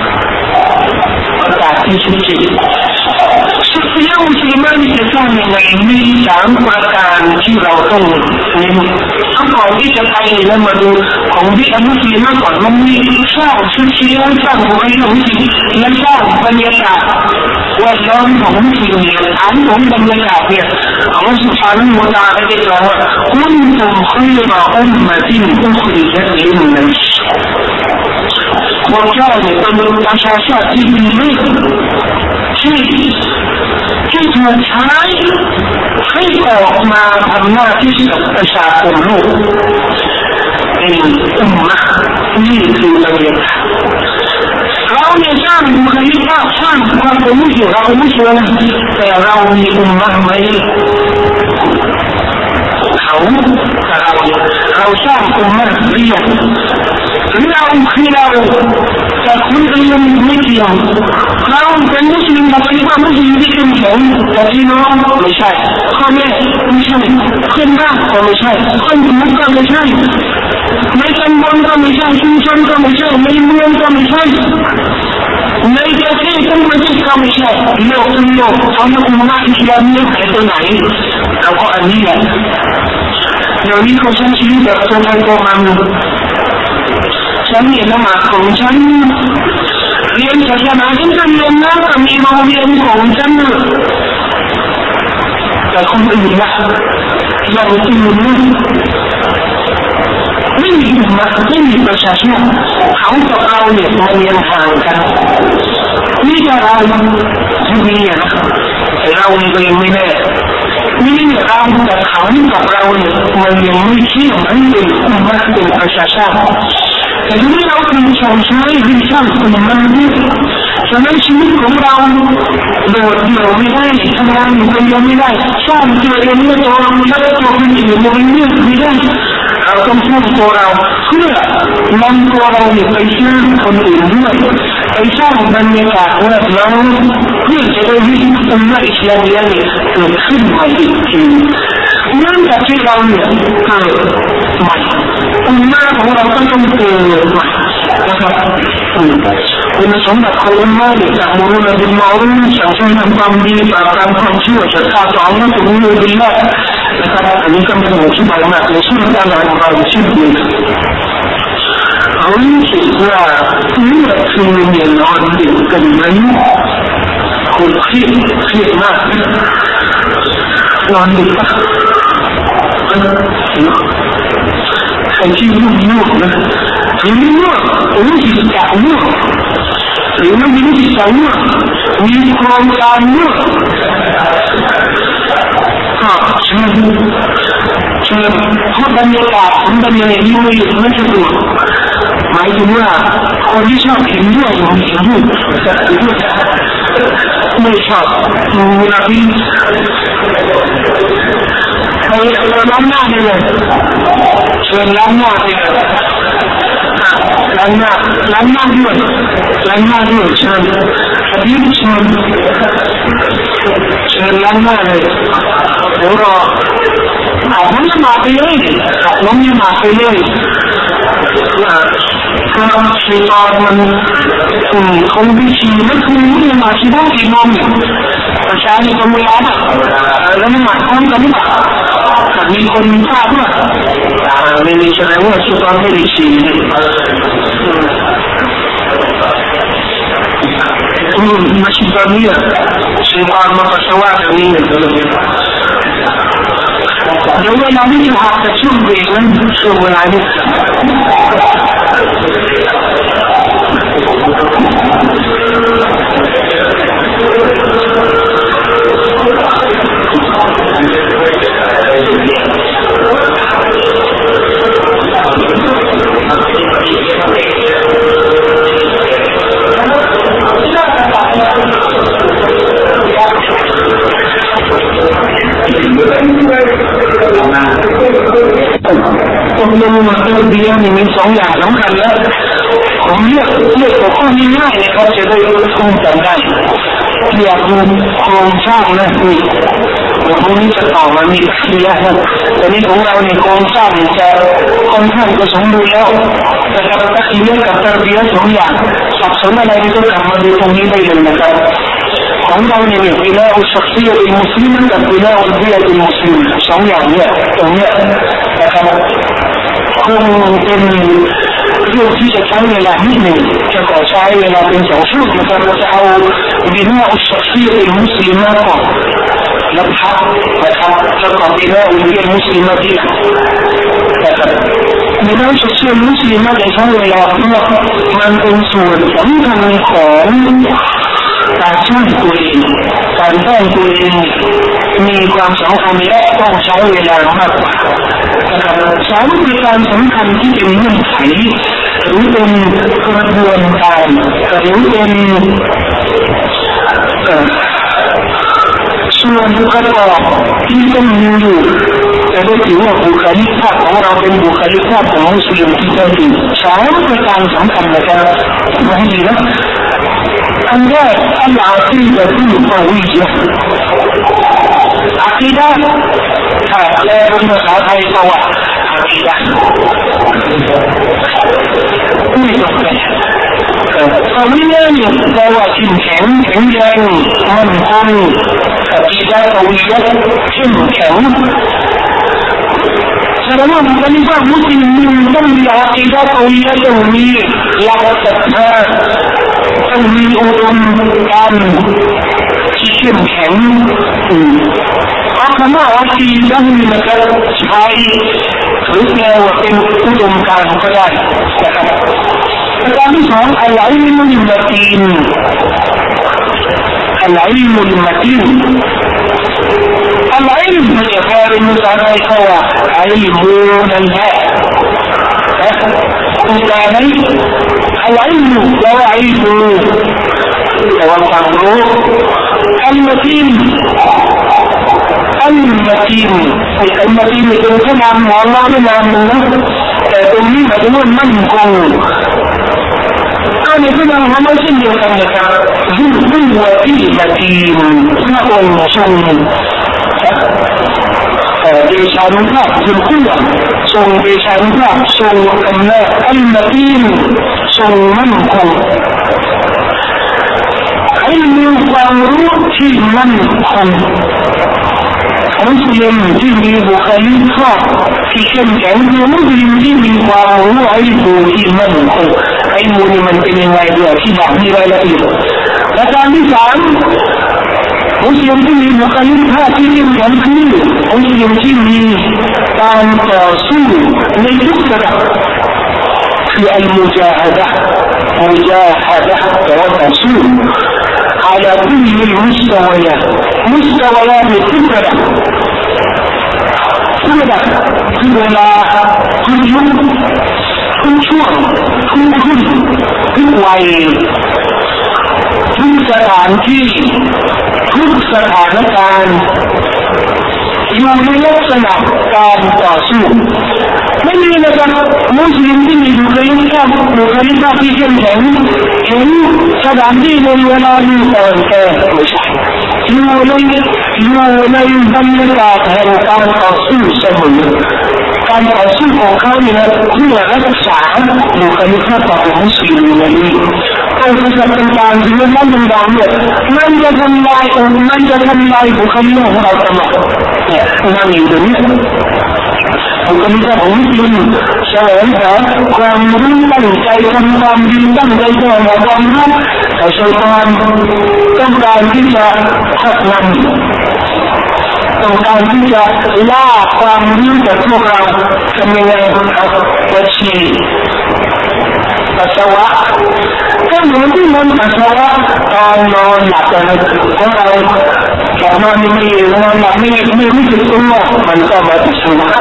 berkati suci setiap musliman sesuatu yang ini dianggapkan jiwa tong ini apa kita kaya lama tu kemudian musliman kalau memiliki sah suci yang sah bukan muslim yang sah banyaklah walau muslim yang anu banyaklah Allah Subhanahu wa Taala berkata kuntum khayra ummatin ukhrijat lin-nas وكان من أساسات الدين شيء كيف نتحاي كيف ما أبناء تسلق أساء الروح الأمة في الأمريكاเราเนี่ยสร้างบุคลิกภาพสร้างความเป็นมุสลิมเราไม่เชื่อนะแต่เรามีอุมมะไหมเขาแต่เราเราสร้างอุมมะหรือยังหรือเราคือเราแต่คนอื่นไม่เกี่ยวเราเป็นมุสลิมเราคิดว่ามุสลิมที่เข้มแข็งแต่พี่น้องไม่ใช่พ่อแม่ไม่ใช่เพื่อนบ้านก็ไม่ใช่คนอื่นก็ไม่ใช่ในตำบลก็ไม่ใช่ชุมชนก็ไม่ใช่ในเมืองก็ไม่ใช่ในประเทศทั้งประเทศก็ไม่ใช่โลกทั้งโลกเอาอุมมะอิสลามเนี่ยหายไปไหนเราก็อันนี้แหละเดี๋ยวนี้เขาใช้ชีวิตแบบตัวใครตัวมันฉันเรียนละหมาดของฉันเรียนศาสนาฉันก็เรียนนะก็มีโรงเรียนของฉันแต่คนอื่นล่ะอย่างอื่นนะไม่มีอุมมะไม่มีประชาชนเขากับเราเนี่ยมันยังห่างกันนี่จะเราที่นี่นะเราเองไม่แน่นี่เราแต่เขากับเราเนี่ยมันยังไม่เชื่อมันเป็นอุมมะเป็นประชาชนแต่ที่เราเป็นชาวชายที่สร้างอุมมะนี้ฉะนั้นชีวิตของเราโดดเดี่ยวไม่ได้ทำงานอยู่คนเดียวไม่ได้สร้างตัวเองไม่ได้เราไม่ได้ตัวคนอื่นเราไม่ได้เราต้องสร้างตัวเราเพื่อนำตัวเราเนี่ยไปสร้างคนอื่นด้วยไปสร้างบรรยากาศแวดล้อมเพื่อจะได้ให้อุมมะอิสลามเนี่ยเกิดขึ้นใหม่อีกทีเนื่องจากที่เราเนี่ยเกิดใหม่อุมมะของเราก็ต้องเกิดใหม่นะครับคุณสมบัติของอุมมะเนี่ยจะมุรุนบิลมารุนสั่งสอนทำความดีปราบปรามความชั่วศรัทธาต่ออัลลอฮ์ตุลมุบิลละนะครับอันนี้ก็เป็นหัวที่ใบมากในชื่อการงานของเราชื่อนี้เขาคิดว่าเมื่อคืนเนี่ยนอนดึกกันไหมคุณเครียดเครียดมากนอนดึกปะใครที่ยุ่งยุ่งนะหรือไม่ยุ่งรู้สึกจากยุ่งหรือไม่รู้สึกจากยุ่งมีโครงการยุ่งก็เชิญเชิญเพราะบรรยากาศของบรรยากาศที่ไม่ไม่สะดวกหมายถึงว่าคนที่ชอบเห็นด้วยผมเห็นด้วยไม่ชอบเวลาที่เขาล้างหน้าไปเลยเชิญล้างหน้าไปเลยล้างหน้าล้างหน้าด้วยล้างหน้าด้วยเชิญอันนี้เชิญเชิญล้างหน้าเลยเดี๋ยวรออาบน้ำมาไปเลยอาบน้ำมาไปเลยเพราะชีตอนมันอืมคงวิธีไม่คือนี่มาที่บ้านที่นอนประชาชนก็ไม่รับแล้วมันมาท้องกันหรือเปล่ามีคนทราบว่าไม่มีแสดงว่าชีตอนไม่ได้ฉี่อืมมาชีตอนนี้ชีตอนมาปัสสาวะแบบนี้เดี๋ยวเวลาที่จะหาจะช่วงเบรกนั้นช่วงเวลานี้ตกลงมาตัวเดียวนี่มีสองอย่างสำคัญแล้วผมเลือกเลือกตัวข้อนี้ง่ายเลยครับจะได้คงจำได้อยากดูโครงสร้างนะนี่เดี๋ยวพรุ่งนี้จะต่อมามีตักเดียนะแต่นี้ของเราเนี่ยโครงสร้างจะค่อนข้างจะสมบูรณ์แล้วแต่กับตักเดียกับตักเดียสองอย่างสับสนอะไรก็กลับมาดูตรงนี้ได้เลยนะครับของเราเนี่ยมีบินาอุชักซีอิมุสลิมกับบินาอุลบิยะอิมุสลิมสองอย่างเนี่ยตรงเนี้ยนะครับคงเป็นเรื่องที่จะใช้เวลานิดหนึ่งจะขอใช้เวลาเป็นสองช่วงนะครับเราจะเอาบินาอุชักซีอิมุสลิมก่อนแล้วพักนะครับแล้วก็บินาอุลบิยะอิมุสลิมที่หลังนะครับบินาอุชักซีอิมุสลิมจะใช้เวลาเพราะมันเป็นส่วนสำคัญของการสร้างตัวเองการสร้างตัวเองมีความสำคัญและต้องใช้เวลามากกว่าสองประการสำคัญที่เป็นเงื่อนไขหรือเป็นกระบวนการหรือเป็นส่วนประกอบที่ต้องมีอยู่แต่ได้ถือว่าบุคลิกภาพของเราเป็นบุคลิกภาพของมุสลิมที่แท้จริงสองประการสำคัญนะครับมาให้ดีนะอันแรกอัลอาคีดะตุลกอวียะอาคีดะถ้าแปลเป็นภาษาไทยก็ว่าอาคีดะไม่ต้องแปลกอวียะเนี่ยแปลว่าเข้มแข็งแข็งแรงมั่นคงอาคีดะกอวียะเข้มแข็งแสดงว่าบุคลิกภาพมุสลิมต้องมีอาคีดะกอวียะต้องมีหลักศรัทธาต้องมีอุดมการณ์ที่เข้มแข็งเพราะคำว่าอาคีดะนี่นะครับใช้หรือแปลว่าเป็นอุดมการณ์ก็ได้นะครับประการที่สองอัลอิลมุลมัตีนอัลอิลมุลมัตีนอัลอิลมุจะแปลเป็นภาษาไทยก็ว่าอิลมุนัลฮะอุลาไหมالعلم لو علم والقمر المتين المتين المتينเป็นผู้นำของเราไม่นำนะแต่ตรงนี้หมายถึงว่ามั่นคงอันนี้ผู้นำของเราเช่นเดียวกันนะครับยิ่งยิ่งว่าที่มัตีนพระองค์ทรงเดชานุภาพทรงคู่ทรงเดชานุภาพทรงอำนาจอัลมาตีนทรงมั่นคงให้มีความรู้ที่มั่นคงมุสลิมที่มีบุคลิกภาพที่เข้มแข็งคือมุสลิมที่มีความรู้ไอ้ผู้ที่มั่นคงไอ้มูนี่มันเป็นยังไงด้วยที่บอกมีรายละเอียดและการที่สามมุสลิมที่มีบุคลิกภาพที่เข้มแข็งคือมุสลิมที่มีการต่อสู้ในทุกระดับคืออัลมุจาฮะดะมุจาฮะดะต่อสู้ على كل المستويات مستويات كلระดับทุกระดับทุกเวลาทุกยุคทุกช่วงทุกรุ่นทุกวัยทุกสถานที่ทุกสถานการณ์อยู่ในลักษณะการต่อสู้ไม่มีนะครับมุสลิมที่มีบุคลิกภาพบุคลิกภาพที่เข้มแข็งเห็นสถานที่ในเวลานี้อ่อนแอไม่ใช่อยู่ในอยู่ในบรรยากาศแห่งการต่อสู้เสมอการต่อสู้ของเขาเนี่ยเพื่อรักษาบุคลิกภาพของมุสลิมในนี้การกระทำต่างๆที่มันต่างๆเนี่ยมันจะทำลายมันจะทำลายบุคลิกของเราตลอดเนี่ยนั่งอยู่ตรงนี้บุคลิกของมุสลิมแสวงหาความรู้ตั้งใจทำความดีตั้งใจแสวงหาความรู้แต่ชัยฏอนต้องการที่จะขัดมันต้องการที่จะล่าความรู้จากพวกเราทำยังไงครับวัชีปัสสาวะก็เหมือนที่มันปัสสาวะตอนนอนหลับอะไรของเราแต่นอนไม่นอนหลับไม่ไม่รู้สึกตัวมันก็มาปัสสาวะ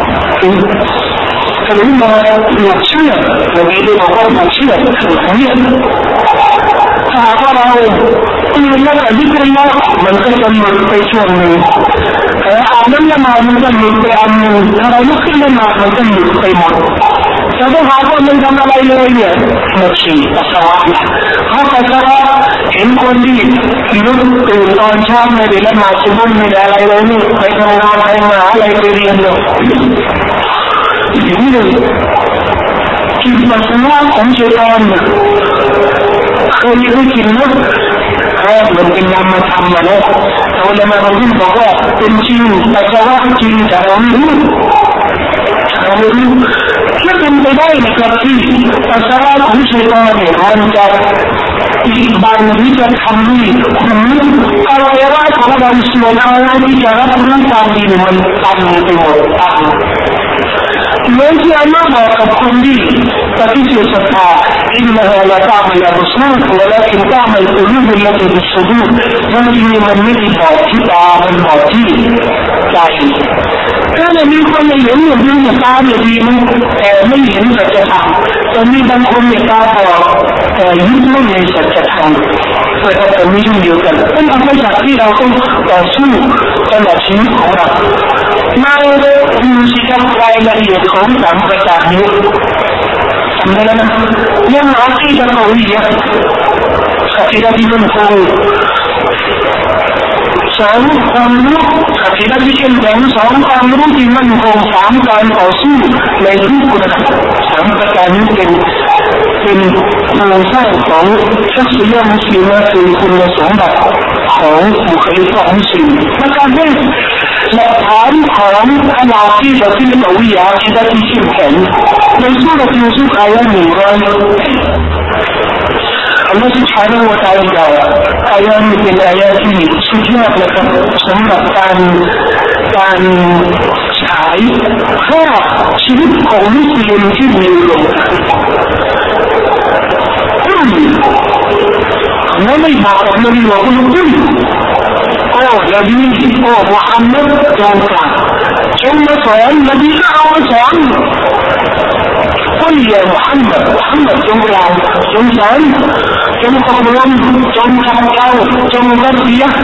ถ้ารู้มาหลับเชื่ออย่างนี้ได้บอกว่าหลับเชื่อของเนี่ยถ้าหากว่าเราตื่นแล้วก็ยึดเป็นแล้วมันก็จะหลุดไปช่วงหนึ่งแต่อาบน้ำละหมาดมันก็หลุดไปอันหนึ่งถ้าเราลุกขึ้นละหมาดมันก็หลุดไปหมดแต่ถ้าหากว่ามันทำอะไรเลยเนี่ยมันฉี่ปัสสาวะเขาปัสสาวะเห็นคนที่ลุกตื่นตอนเช้าไม่ได้ละหมาดซุบฮ์ไม่ได้อะไรเลยนี่ไปทำงานไปหาอะไรไปเรียนเลยอย่างนี้เลยกินปัสสาวะของชัยฏอนเนี่ยเคยได้กินมั้ยเออมันเป็นนามธรรมนะเนี่ยเอาละมาบางทีบอกว่าเป็นจริงปัสสาวะจริงแต่เราไม่รู้เราไม่รู้ถ้าเป็นไปได้นะครับที่ปัสสาวะของชัยฏอนเนี่ยมันจะอีกบางที่จะทำให้คุณอวัยวะของเราส่วนอะไรที่จะรับรู้ความดีมันตันไปหมดตันเหมือนที่อัลลอฮ์บอกกับคนที่ปฏิเสธศรัทธาอินนะฮะละตะมัลอับศาร์วะลาคินตะมัลกุลูบลัติฟิศซุดูรมันมีมันไม่ได้บอกที่ตามันบอกที่ใจถ้ามีคนเห็นอย่างนี้ตาเนี่ยดีมันแต่ไม่เห็นสัจธรรมแต่มีบางคนเนี่ยตาบอดแต่ยึดไม่ในสัจธรรมแต่ก็มีเรื่องเดียวกันเป็นอันเป็นจากที่เราต้องต่อสู้ตลอดชีวิตของเรามาดูสิครับรายละเอียดของสามประการนี้ทำได้แล้วนะเรื่องอาคีดะห์วิยะอาคีดะห์ที่มันคงสองความรู้อาคีดะห์ที่เข้มแข็งสองความรู้ที่มันคงสามการต่อสู้ในทุกระดับสามประการนี้เป็นเป็นโครงสร้างของชักษยะมุสลิมคือคุณสมบัติของบุคลิกของมุสลิมประการแรกหลักฐานของอาลาที่จะที่เป็นวิยาที่ได้ที่เข้มแข็งในสุรยูซุฟอายะหนึ่งร้อยอัลลอฮฺ سبحانه และ تعالى อายะนี้เป็นอายะที่สุดยอดเลยครับสำหรับการการฉายภาพชีวิตของมุสลิมที่มีลมแล้วไม่บอกกับนบีว่าคุณคุณโอ้นบีโอ้มุฮัมมัดจงกล่าวจงมาสอนนบีก็เอามาสอนقل يا محمد محمدจงกล่าวจงสอนจงอบรมจงขัดเกลาจงรักษา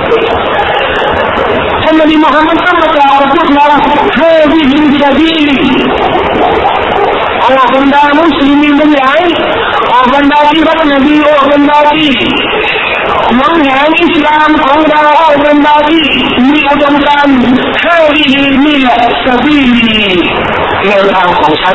ท่านนบีมุฮัมมัดต้องมากล่าวกับพวกเราเฮดิฮิซะบีลีโอ้บรรดามุสลิมทั้งหลายโอ้บรรดาที่รักนบีโอ้บรรดาที่มองเห็นอิสลามของเราโอ้บรรดาที่มีอุดมการณ์เฮดิฮินี่แหละซะบีลีแนวทางของฉัน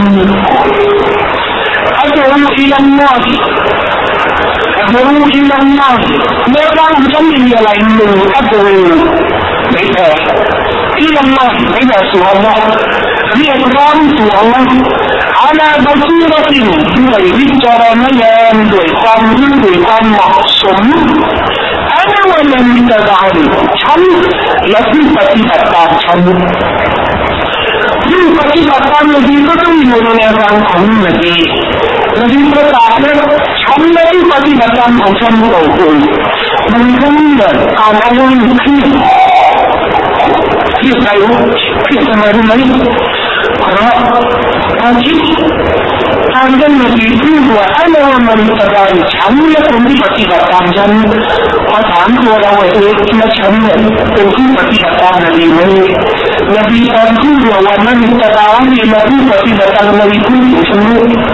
อัลลอฮฺอิลัลลอฮฺอัลลอฮฺอิลัลลอฮฺแนวทางของฉันมีอะไรหนึ่งอัลลอฮฺไม่แพ้อิลัลลอฮฺไม่แพ้สู่อัลลอฮฺเรียกร้องสู่อัลลอฮฺอาลาบัซีรตินด้วยวิจารณญาณด้วยความรู้ด้วยความเหมาะสมอันว่ามันจะได้ฉันและผู้ปฏิบัติตามฉันผู้ปฏิบัติตามนบีก็ต้องอยู่ในแนวทางของนบีนบีประกาศนะฉันไม่ได้ปฏิบัติตามของฉันโอ้โหมันก็เหมือนอ่านอะไรเครียดเครียดใครรู้เครียดทำไมรู้ไหมเพราะอาชีพทางด้านนบีพูดว่าอันว่ามันจะได้ฉันและคนที่ปฏิบัติตามฉันพอถามตัวเราเองและฉันเนี่ยเป็นผู้ปฏิบัติตามนบีไหมนบีตอนพูดว่าวันนั้นจะดาวนี่มาผู้ปฏิบัติตามนบีพูดถึงฉัน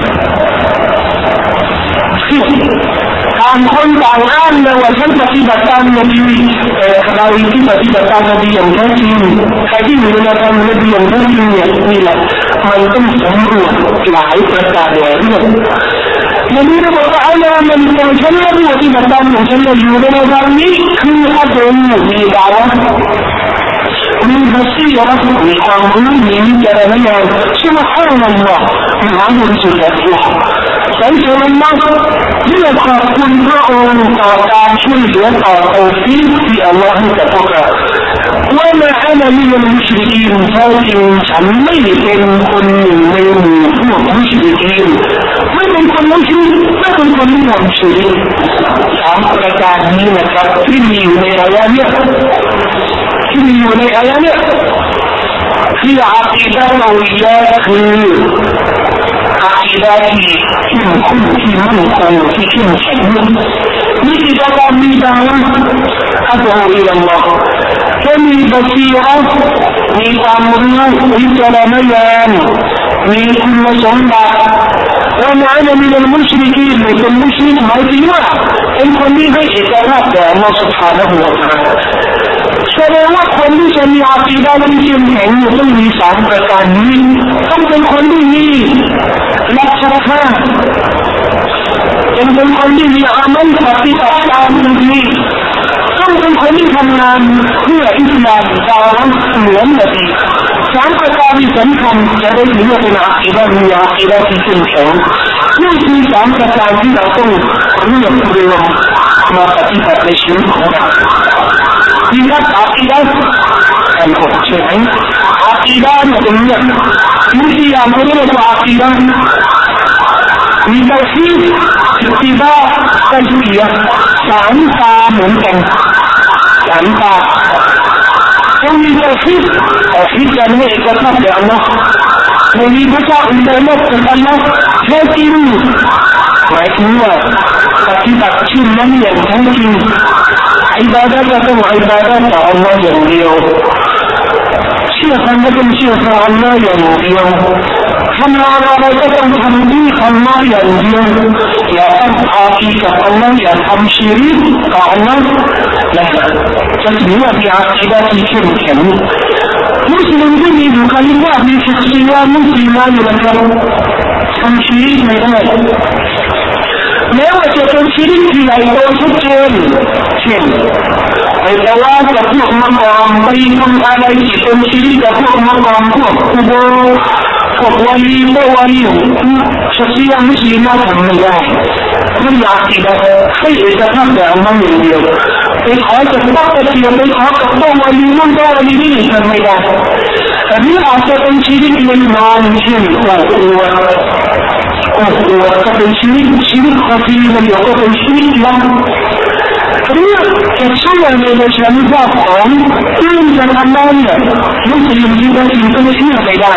ต่างคนต่างอ้างนะว่าฉันปฏิบัติตามนบีแต่เราที่ปฏิบัติตามนบีอย่างแท้จริงใครที่อยู่ในทางนบีอย่างแท้จริงเนี่ยนี่แหละมันต้องสำรวจหลายประการหลายเรื่องนบีได้บอกว่าอัลลอฮ์มันเป็นฉันและผู้ปฏิบัติตามของฉันอยู่ในทางนี้คืออัลลอฮ์มีดาวะมีบัศรีระมีความรู้มีวิจารณญาณซุบฮานัลลอฮ์มหาบุญสุดยอดใส่ใจมันมากเพื่อขอบคุณพระองค์ต่อการช่วยเหลือต่อโอฟีที่อัลลอฮ์ให้กับพวกเราว่ามาอันนี้มันมุชริกีนแท้จริงฉันไม่เป็นคนหนึ่งในหมู่พวกมุชริกีนไม่เป็นคนมุชริกไม่เป็นคนที่ทำชิริกสามประการนี้นะครับที่มีอยู่ในอายะนี้ที่มีอยู่ในอายะนี้ที่อาคีดะห์เราอยากคืออาคีดะห์ที่เข้มข้นที่มั่นคงที่เข้มแข็งนี่คือการมีดาวอัลลอฮฺอิลลัลลอฮฺจะมีบัชีระมีความรู้วิจารณญาณมีคุณสมบัติว่ามาอันมีเป็นมุชริกีนเป็นมุชริกหมายถึงว่าเป็นคนที่ให้เอกราชแด่อัลลอฮฺ سبحانه และ تعالى แสดงว่าคนที่จะมีอาคีดะห์ที่เข้มแข็งต้องมีสามประการนี้ต้องเป็นคนที่มีหลักศรัทธาเป็นคนที่มีอามัลปฏิบัติตามนบีต้องเป็นคนที่ทำงานเพื่ออิสลามดาวเหมือนนบีสามประการที่สำคัญจะได้ถือว่าเป็นอาคีดะห์มีอาคีดะห์ที่เข้มแข็งนี่คือสามประการที่เราต้องเรียบเรียงมาปฏิบัติในชีวิตของเราที่รักอาคีดะห์อันหกใช่ไหมอาคีดะห์เนี่ยเป็นเรื่องที่อย่างไม่ได้เรียกว่าอาคีดะห์มีเตาฮีดอิตติบาอ์ตัศกียะห์สามตาเหมือนกันสามตาต้องมีเตาฮีดเตาฮีดจะไม่เอกภาพแด่อัลลอฮ์ไม่มีพระเจ้าอื่นใดนอกจากอัลลอฮ์แท้จริงหมายถึงว่าปฏิบัติชิ้นนั้นอย่างแท้จริงอิบาดะห์ก็ต้องอิบาดะห์ต่ออัลลอฮ์อย่างเดียวเชื่อฟังก็ต้องเชื่อฟังอัลลอฮ์อย่างเดียวทำงานอะไรก็ต้องทำดีทำน้อยอย่างเดียวอย่าต้องอาคีกับอัลลอฮ์อย่าทำชิริกกับอัลลอฮ์นะจะถือว่ามีอาคีดะห์ที่เข้มแข็งมุสลิมที่มีบุคลิกว่ามีศักดิ์ศรีว่ามุสลิมอยู่นะครับทำชิริกไม่ได้แม้ว่าจะเป็นชิริกที่ใหญ่โตชัดเจนเช่นไปแต่ว่ากับพวกมังกรไปทำอะไรที่เป็นชิริกกับพวกมังกรพวกอุโบพวกวาลีพวกวาลีชักเสียมุสลิมทำไม่ได้ไม่อยากที่จะให้เอกภาพแด่อัลลอฮ์อย่างเดียวไปขอจากพวกตะเกียบไปขอจากพวกวาลีนู่นพวกวาลีนี่ทำไม่ได้แต่นี่อาจจะเป็นชิริกเล็กน้อยเช่นโอ้โหโอ้โหก็เป็นชีวิตชีวิตของที่มันอยู่ก็เป็นชีวิตลับหรือจะเชื่อในในชั้นว่าของที่จะทำได้เนี่ยมุสลิมที่ได้ยินก็ไม่เชื่อไม่ได้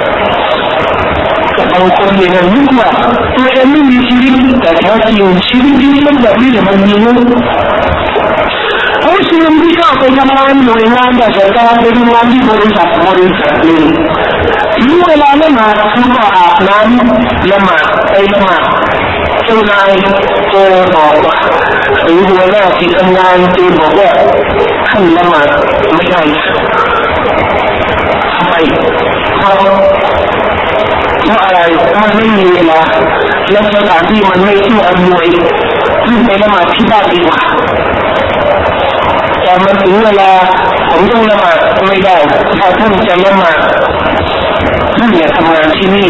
บางคนเนี่ยนึกว่าตัวเองไม่มีชีวิตแต่แท้จริงชีวิตที่มันแบบนี้มันมีมุสลิมที่เข้าไปทำงานหน่วยงานราชการไปทำงานที่บริษัทบริษัทหนึ่งถึงเวลาละหมาดเขาก็อาบน้ำละหมาดไปละหมาดเจ้านายเจอบอกว่าหรือหัวหน้าที่ทำงานเจอบอกว่าท่านละหมาดไม่ได้ทำไมเพราะเพราะอะไรมันไม่มีเวลาและสถานที่มันไม่เอื้ออำนวยขึ้นไปละหมาดที่บ้านดีกว่าแต่มันถึงเวลาผมต้องละหมาดไม่ได้ถ้าท่านจะละหมาดท่านอย่าทำงานที่นี่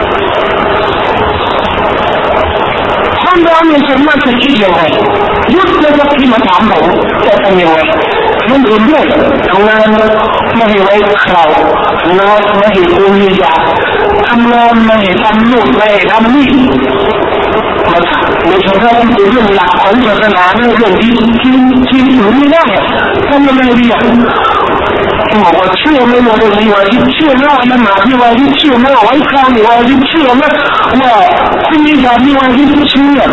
ท่านเราเนี่ยสามารถจะคิดยังไงยุดเลยว่าที่มาถามผมจะทำยังไงมันอื่นด้วยทำงานไม่ให้ไว้ข่าวทำงานไม่ให้คุยยาทำงานไม่ให้ทำนู่นไม่ให้ทำนี่มันในเรื่องที่เป็นเรื่องหลักของศาสนาเรื่องที่ที่ที่ถือไม่ได้ทำยังไงดีอ่ะบอกว่าเชื่อไม่ว่าเรื่องนี้ว่าเชื่อไม่ว่าละหมาดไม่ว่าเชื่อไม่ว่าไว้คราวไม่ว่าเชื่อไม่ว่าคุณมีการไม่ว่าเชื่อ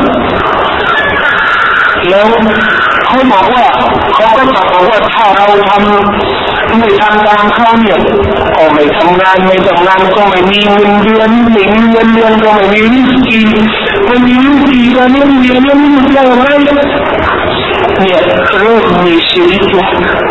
แล้วเขาบอกว่าเขาก็บอกว่าถ้าเราทำไม่ทำตามเขาเนี่ยก็ไม่ทำงานไม่ทำงานก็ไม่มีเงินเดือนไม่มีเงินเดือนก็ไม่มีริสกีไม่มีริสกีก็เลี้ยงเลี้ยงเลี้ยงเลี้ยงอะไรเนี่ยเริ่มมีชีวิตแล้ว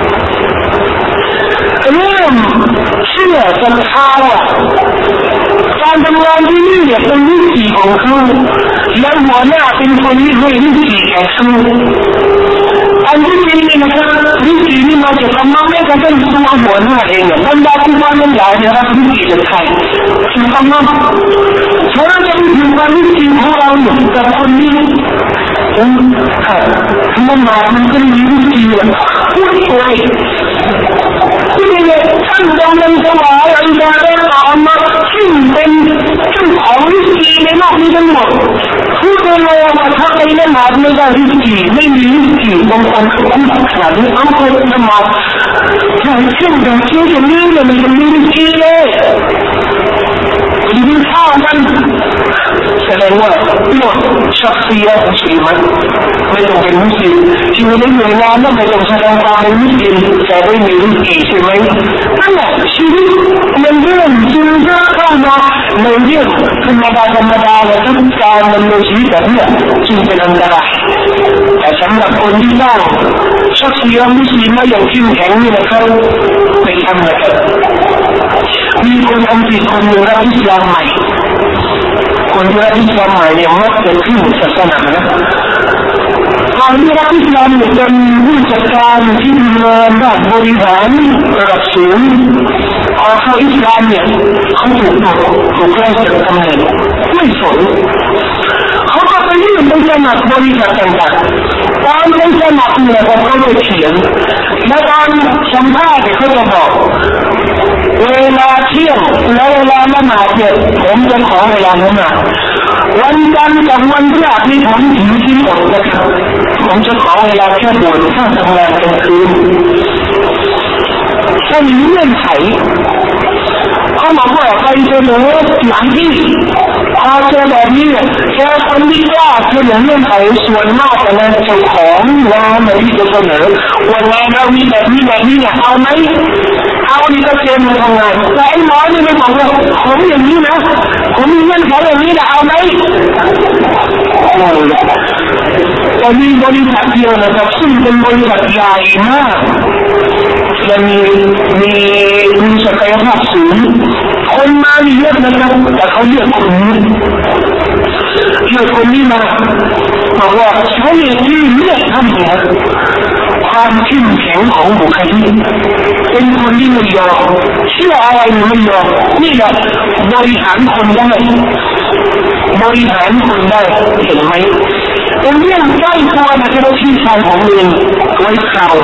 เริ่มเชื่อศรัทธาว่าการทำงานที่นี่เนี่ยเป็นวิถีของเขาและหัวหน้าเป็นคนที่ให้วิถีแก่เขาอันที่จริงนี่นะครับวิถีนี่มาจากธรรมะไม่กระทั่งตัวหัวหน้าเองเนี่ยบรรดาผู้ว่านั้นหลายนะครับวิถีจากใครคือธรรมะเพราะเราจะมีถึงความวิถีของเราเนี่ยแต่คนนี้ผมค่ะมันมามันก็มีวิถีอ่ะพูดอะไรที่นี่ท่านดำเนินถวายอิบาดะห์ต่ออัลเลาะห์ซึ่งเป็นเจ้าของวิถีในโลกนี้ทั้งหมดพูดเลยว่าถ้าไปละหมาดไม่ได้วิถีไม่มีวิถีบางคนเขาต้องแบบขนาดนี้เอาคนละหมาดใช่เช่นแบบเช่นอย่างนี้เลยมันมีวิถีเลยกินข้าวกันแสดงว่าหมดชักเสียของชีวิตไม่ต้องเป็นมุสลิมที่ไม่ได้หน่วยงานแล้วไม่ต้องแสดงความเป็นมุสลิมแต่ได้มีวิถีใช่ไหมนั่นแหละชีวิตมันเรื่องจริงก็เข้ามาในเรื่องธรรมดาธรรมดาและทุกการมันในชีวิตแบบนี้จึงเป็นอันตรายแต่สำหรับคนที่ต้องชักเสียมุสลิมมาอย่างเข้มแข็งนี่นะครับไม่ทำนะครับมีคนอังกฤษคนหนึ่งรับอิสลามใหม่คนที่รับอิสลามใหม่เนี่ยมักจะขึ้นศาสนานะตอนที่รับอิสลามเนี่ยจะมีผู้จัดการที่ดูแลด้านบริหารระดับสูงพอเข้าอิสลามเนี่ยเขาถูกถูกไล่จากตำแหน่งไม่สนเขาก็ไปยื่นใบสมัครบริษัทต่างๆตอนใบสมัครเนี่ยเขาก็ไปเขียนและตอนสัมภาษณ์เขาจะบอกเวลาเที่ยงและเวลาละหมาดเนี่ยผมจะขอเวลาละหมาดวันจันทร์กับวันพฤหัสนี่ผมถือที่อดนะครับผมจะขอเวลาแค่บวชถ้าทำงานกลางคืนถ้ามีเงื่อนไขเขาบอกว่าไปเสนอหลังที่พอเจอแบบนี้แค่คนที่กล้าเสนอเงื่อนไขส่วนมากแต่ละเจ้าของงานที่จะเสนอว่างานเรามีแบบนี้แบบนี้เนี่ยเอาไหมเอาดีก็เตรียมมาทำงานแต่ไอ้หมอนี่ไม่บอกว่าผมอย่างนี้นะผมมีเงื่อนไขอย่างนี้นะเอาไหมแต่มีบริษัทเดียวนะครับซึ่งเป็นบริษัทใหญ่มากและมีมีมีศักยภาพสูงคนมาเยอะนะครับแต่เขาเลือกคนนี้เลือกคนนี้มาบอกว่าใช้ที่เลือกท่านเนี่ยความเข้มแข็งของบุคลิกเป็นคนที่ไม่ยอมเชื่ออะไรไม่ยอมนี่แหละบริหารคนได้บริหารคนได้เห็นไหมเป็นเรื่องใกล้ตัวนะครับที่ชายของเองไว้คราว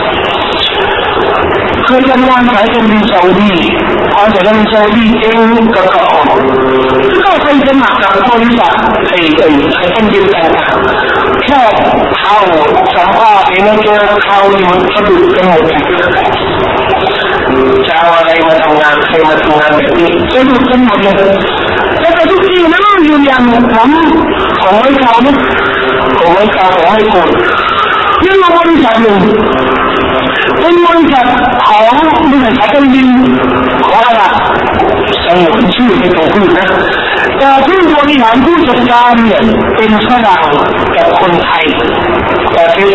เคยทำงานขายกันดีซาอุดีพอจะทำซาอุดีเองก็ก็ออกก็ไปสมัครกับบริษัทไอ้ไอ้ไอ้คนเดียวกันแค่เข้าสัมภาษณ์เองแล้วเจอเขานี่มันสะดุดกันหมดจะเอาอะไรมาทำงานใครมาทำงานแบบนี้สะดุดกันหมดเลยแล้วแต่ทุกทีนะอยู่อย่างผมของไอ้เขาเนี่ยของไอ้เขาของไอ้คนนี่เราบริษัทหนึ่งเป็นบริษัทของบริษัทการบินของอะไรสงวนชื่อไม่ต้องพูดนะแต่ผู้บริหารผู้จัดการเนี่ยเป็นฝรั่งกับคนไทยแต่เป็น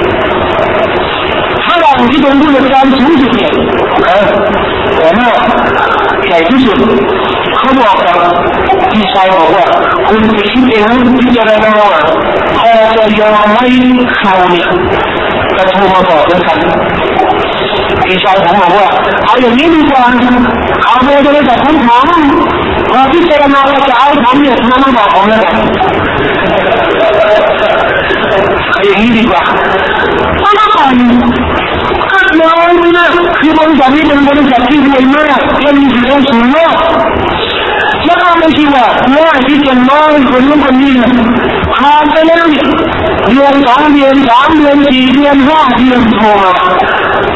ฝรั่งที่เป็นผู้จัดการสูงสุดเนี่ยแต่เมื่อใหญ่ที่สุดเขาบอกกับพี่ชายบอกว่าคุณไปคิดเองพิจารณาว่าพอจะยอมให้เขาเนี่ยกระโทรมาบอกแล้วกันพี่ชายผมบอกว่าเอาอย่างนี้ดีกว่าเอาไปบริษัทของผมพอพิจารณาว่าจะเอาผมเนี่ยทำไมบอกผมแล้วกันเอาอย่างนี้ดีกว่าเพราะว่าก่อนก็น้อยไม่นะคือบริษัทนี้เป็นบริษัทที่รวยมากและมีเงินสูงมากแล้วก็ไม่ใช่ว่าง่ายที่จะน้อยคนนู้นคนนี้ผ่านไปแล้วเนี่ยเดือนสองเดือนสามเดือนสี่เดือนห้าเดือนโทรมา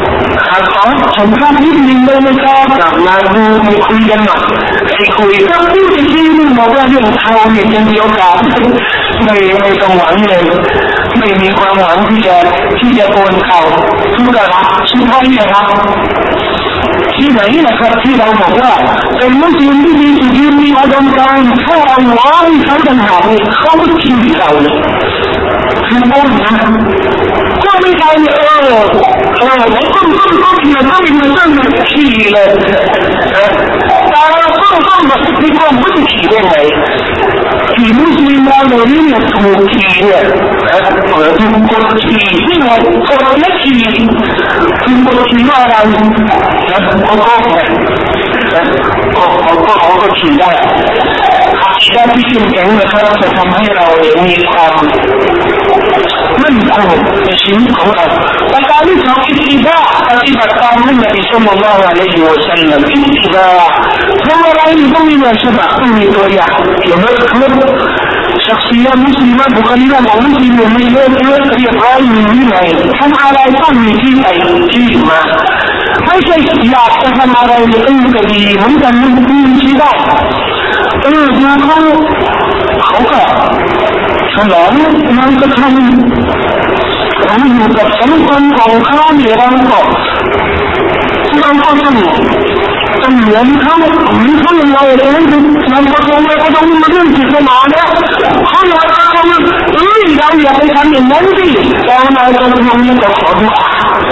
ครับขอผมข้ามนิดนึงเลยนะครับกับนายดูมีคุยกันหน่อยไอ้คุยก็พูดจริงๆบอกว่าเรื่องเขาเนี่ยยังมีโอกาสไม่ไม่ต้องหวังเลยไม่มีความหวังที่จะที่จะโกนเขาทุกระดับสุดท้ายเนี่ยครับที่ไหนนะครับที่เราบอกว่าเป็นมุสลิมที่มีจุดยืนมีอุดมการณ์ถ้าเราล้อเขาต่างหากเขาไม่ทิ้งเราเลยคือต้นนะก็ไม่ใช่เนี่ยเออเออแล้วก็ก็ก็เขียนต้องมีตั้งแต่ขี่เลยแต่เราก็ต้องแบบที่ว่าไม่ขี่ได้ไงขี่มุสลิมเราเลยเนี่ยถูกขี่เนี่ยเปิดถูกกดขี่ที่เรากดและขี่ถูกกดขี่ว่าอะไรนะก็ก็ก็ก็ก็ก็ขี่ได้ได้ที่เข้มแข็งนะครับจะทำให้เรามีความมั่นคงในชีวิตของเราประการที่สองอิทธิบาปฏิบัติตามท่านนบีศ็อลลัลลอฮุอะลัยฮิวะซัลลัมอิทธิบาทำอะไรต้องมีแบบฉบับต้องมีตัวอย่างเห็นไหมครับشخصية مسلمة بخلينا مع مسلم وميلاد يقرأ رأي من هنا كان على طمي في أي شيء ما ما شيء يعتفن على القلب به ممكن يكون شيئاเออดูเขาเขาก็ฉลองมันก็ทำเราอยู่กับสังคมของเขาเนี่ยเราก็เราก็ต้องต้องเหมือนเขาหรือเขาอย่างไรเลยเราก็ต้องเราก็ต้องมาเรื่องจิตสมองเนี่ยเขาเราก็ต้องเอ้ยเราอย่าไปทำอย่างนั้นสิเราเราก็ต้องนี่ก็ขอดูอ่ะ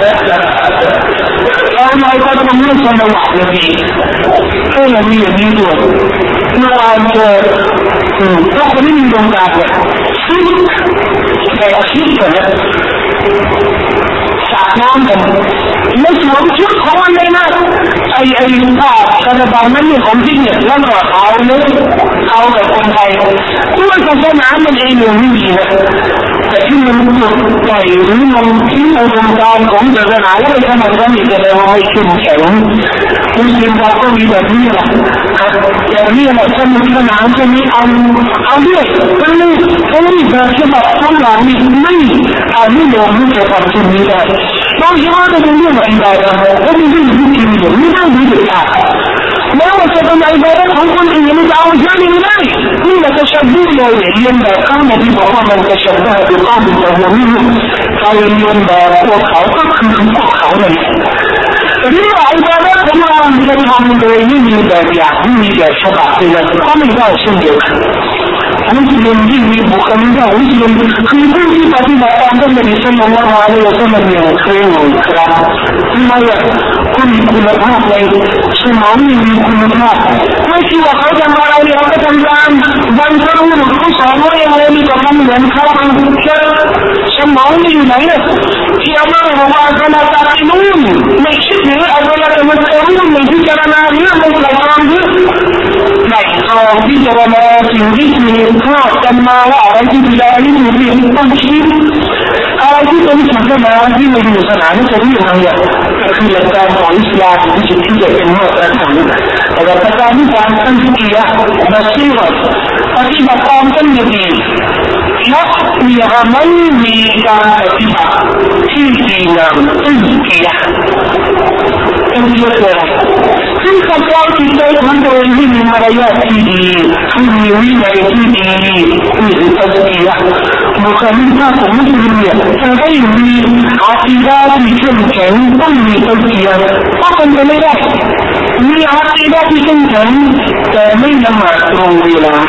เราเราก็ต้องเรื่องสมองเลยก็ยังมีอย่างนี้ด้วยเมื่อวานเจอพวกคนที่มีดวงตาเนี่ยซึ่งแต่อาชีพเนี่ยสาดน้ำกันไม่สวมชุดของมันเลยนะไอ้ไอ้ผ้ากระบาดนั่นเนี่ยของจริงเนี่ยแล้วก็เอาเลยเอาแบบคนไทยด้วยศาสนามันเองเนี่ยไม่ดีนะแต่ที่มันปลุกปล่อยหรือมันทิ้งอุดมการณ์ของศาสนาแล้วไปทำอะไรกันอีกแต่ว่าไม่เข้มแข็งมุสลิมเราก็มีแบบนี้แหละอย่างนี้แหละสนุกสนานจะมีเอาเอาด้วยทั้งนี้ทั้งนี้แบบฉบับทั้งหลังนี่ไม่อาจไม่ลงไม่จะทำเช่นนี้ได้บางทีว่าจะเป็นเรื่องอะไรได้นะก็เป็นเรื่องที่จริงอยู่ไม่ได้ดูเด็ดขาดแล้วมันจะเป็นอะไรได้ของคนอื่นมันจะเอาเยอะไม่ได้นี่แหละจะชัดด้วยเลยเรียนแบบข้ามที่บอกว่ามันจะชัดได้ด้วยข้ามแต่หัวนี่เราเรียนแบบพวกเขาก็คือพวกเขาเลยนี่ไอ้แบบนั้นผมว่าจะทำโดยไม่มีแบบอย่างไม่มีแบบฉบับเลยก็ไม่ได้เช่นเดียวกันมุสลิมที่มีบุคลิกมุสลิมคือผู้ที่ปฏิบัติตามท่านนบีศ็อลลัลลอฮุอะลัยฮิวะซัลลัมอย่างเคร่งครัดทำไมอ่ะคุณมีคุณภาพเลยสมองมีคุณภาพไม่ใช่ว่าเขาทำอะไรเราก็ทำตามวันเขารู้เขาสอนว่าอย่างไรมีกับมันเหมือนเขาแค่สมองมีอยู่ไหนเนี่ยที่อัลลอฮฺบอกว่าอัลลอฮฺตรัสนู่นไม่คิดหรืออัลลอฮฺจะมาเตือนไม่พิจารณาเรื่องไม่ไตร่ตรองเรื่องไตร่ตรองพิจารณาสิ่งที่มีข้อจำมาว่าอะไรที่เป็นอะไรที่มีเรื่องต้องคิดอะไรที่เป็นศาสนาที่ไม่มีศาสนาที่จะเรียกอะไรก็คือหลักการของอิสลามที่จะที่จะเป็นมาตรฐานแต่ประการที่การตั้งที่ยากมาชื่อว่าปฏิบัติตามท่านนบีและมีไม่มีการปฏิบัติที่ดีงามตั้งที่ยากเป็นเรื่องอะไรซึ่งขัดต่อจิตใจของตัวเองที่มีมารยาทที่ดีที่มีวินัยที่ดีที่มีปัญญาบุคลิกของมุสลิมเนี่ยจะได้มีอาชีพที่เข้มแข็งต้องมีปัญญาต้องเป็นไปไม่ได้มีอาชีพที่เข้มแข็งแต่ไม่ละหมาดตรงเวลา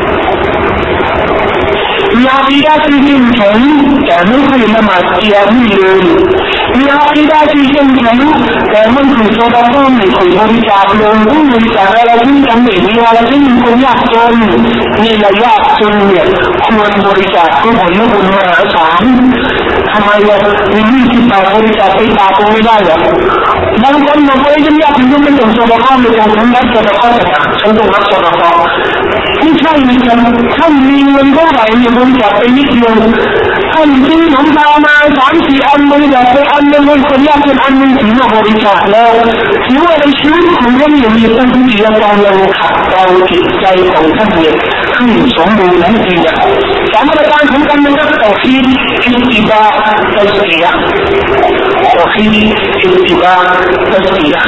มีอาชีพที่เข้มแข็งแต่ไม่เคยละหมาดเกียร์ไม่เลยมีอาชีพที่เข้มแข็งแต่ไม่เคยโซดาต้มไม่เคยบริจาคลงไม่บริจาคอะไรที่ยังไม่มีอะไรที่มีคนยากจนนี่ระยะจนเนี่ยควรบริจาคก็ผลบุญมหาศาลทำไมวะมีนี่ที่ตาบริจาคไปตาคงไม่ได้หรอบางคนบอกว่าฉันอยากถึงจะเป็นโซดาต้มเลยฉันรับโซดาต้มฉันต้องรับโซดาต้มไม่ใช่นะครับถ้ามีเงินเท่าไหร่เนี่ยบริจาคไปนิดเดียวท่านซื้อขนมตามาสามสี่อันบริจาคไปอันนึงคนคนยากเป็นอันนึงถือว่าบริจาคแล้วถือว่าในชีวิตของท่านเนี่ยมีตั้งที่ยังเราเราขัดเราจิตใจของท่านเนี่ยให้สมบูรณ์นั่นเองนะสองประการของการเป็นรักต่อชีวิตอินทิบาตัสกียะโอเค في اتباع تسبيح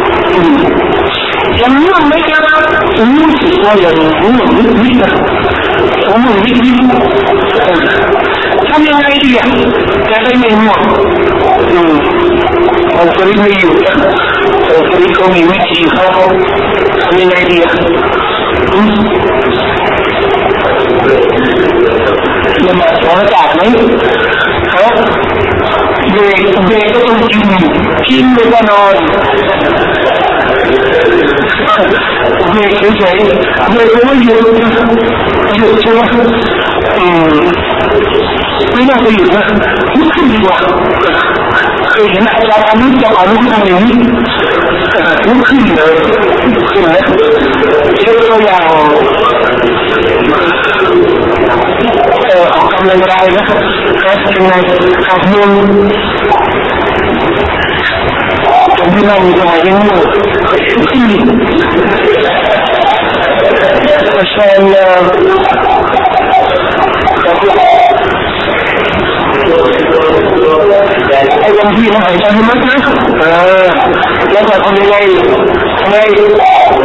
yang mereka umum sesuai yang umum mereka umum mereka kami yang lain dia kata ini umum orang kiri ni orang kiri kami mesti kau kami yang lain dia lama orang tak ni kau dia dia tu kini kini mereka non về cái giấy về cái gì dựa cho cái nào cái gì đó nó không đi qua cái hiện tại là anh nước trong anh nước này nó không đi nữa không đấy chứ tôi vào học cầm lên đây đó cái này học luôn trong cái này là những عشان أيضا في نهاية جاهمتنا يظهر من الليل الليل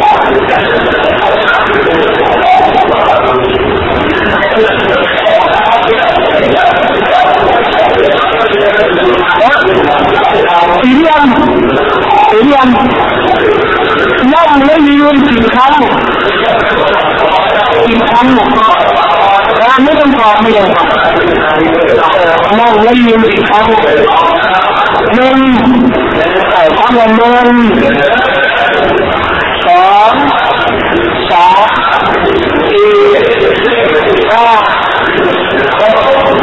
إليان إليان يوم ليل في الكون في الكونไม่ต้องพอไม่ต้องพอมองแล้วยืนอีกครั้งหนึ่งทำวันหนึ่งสองสามสี่ห้าหก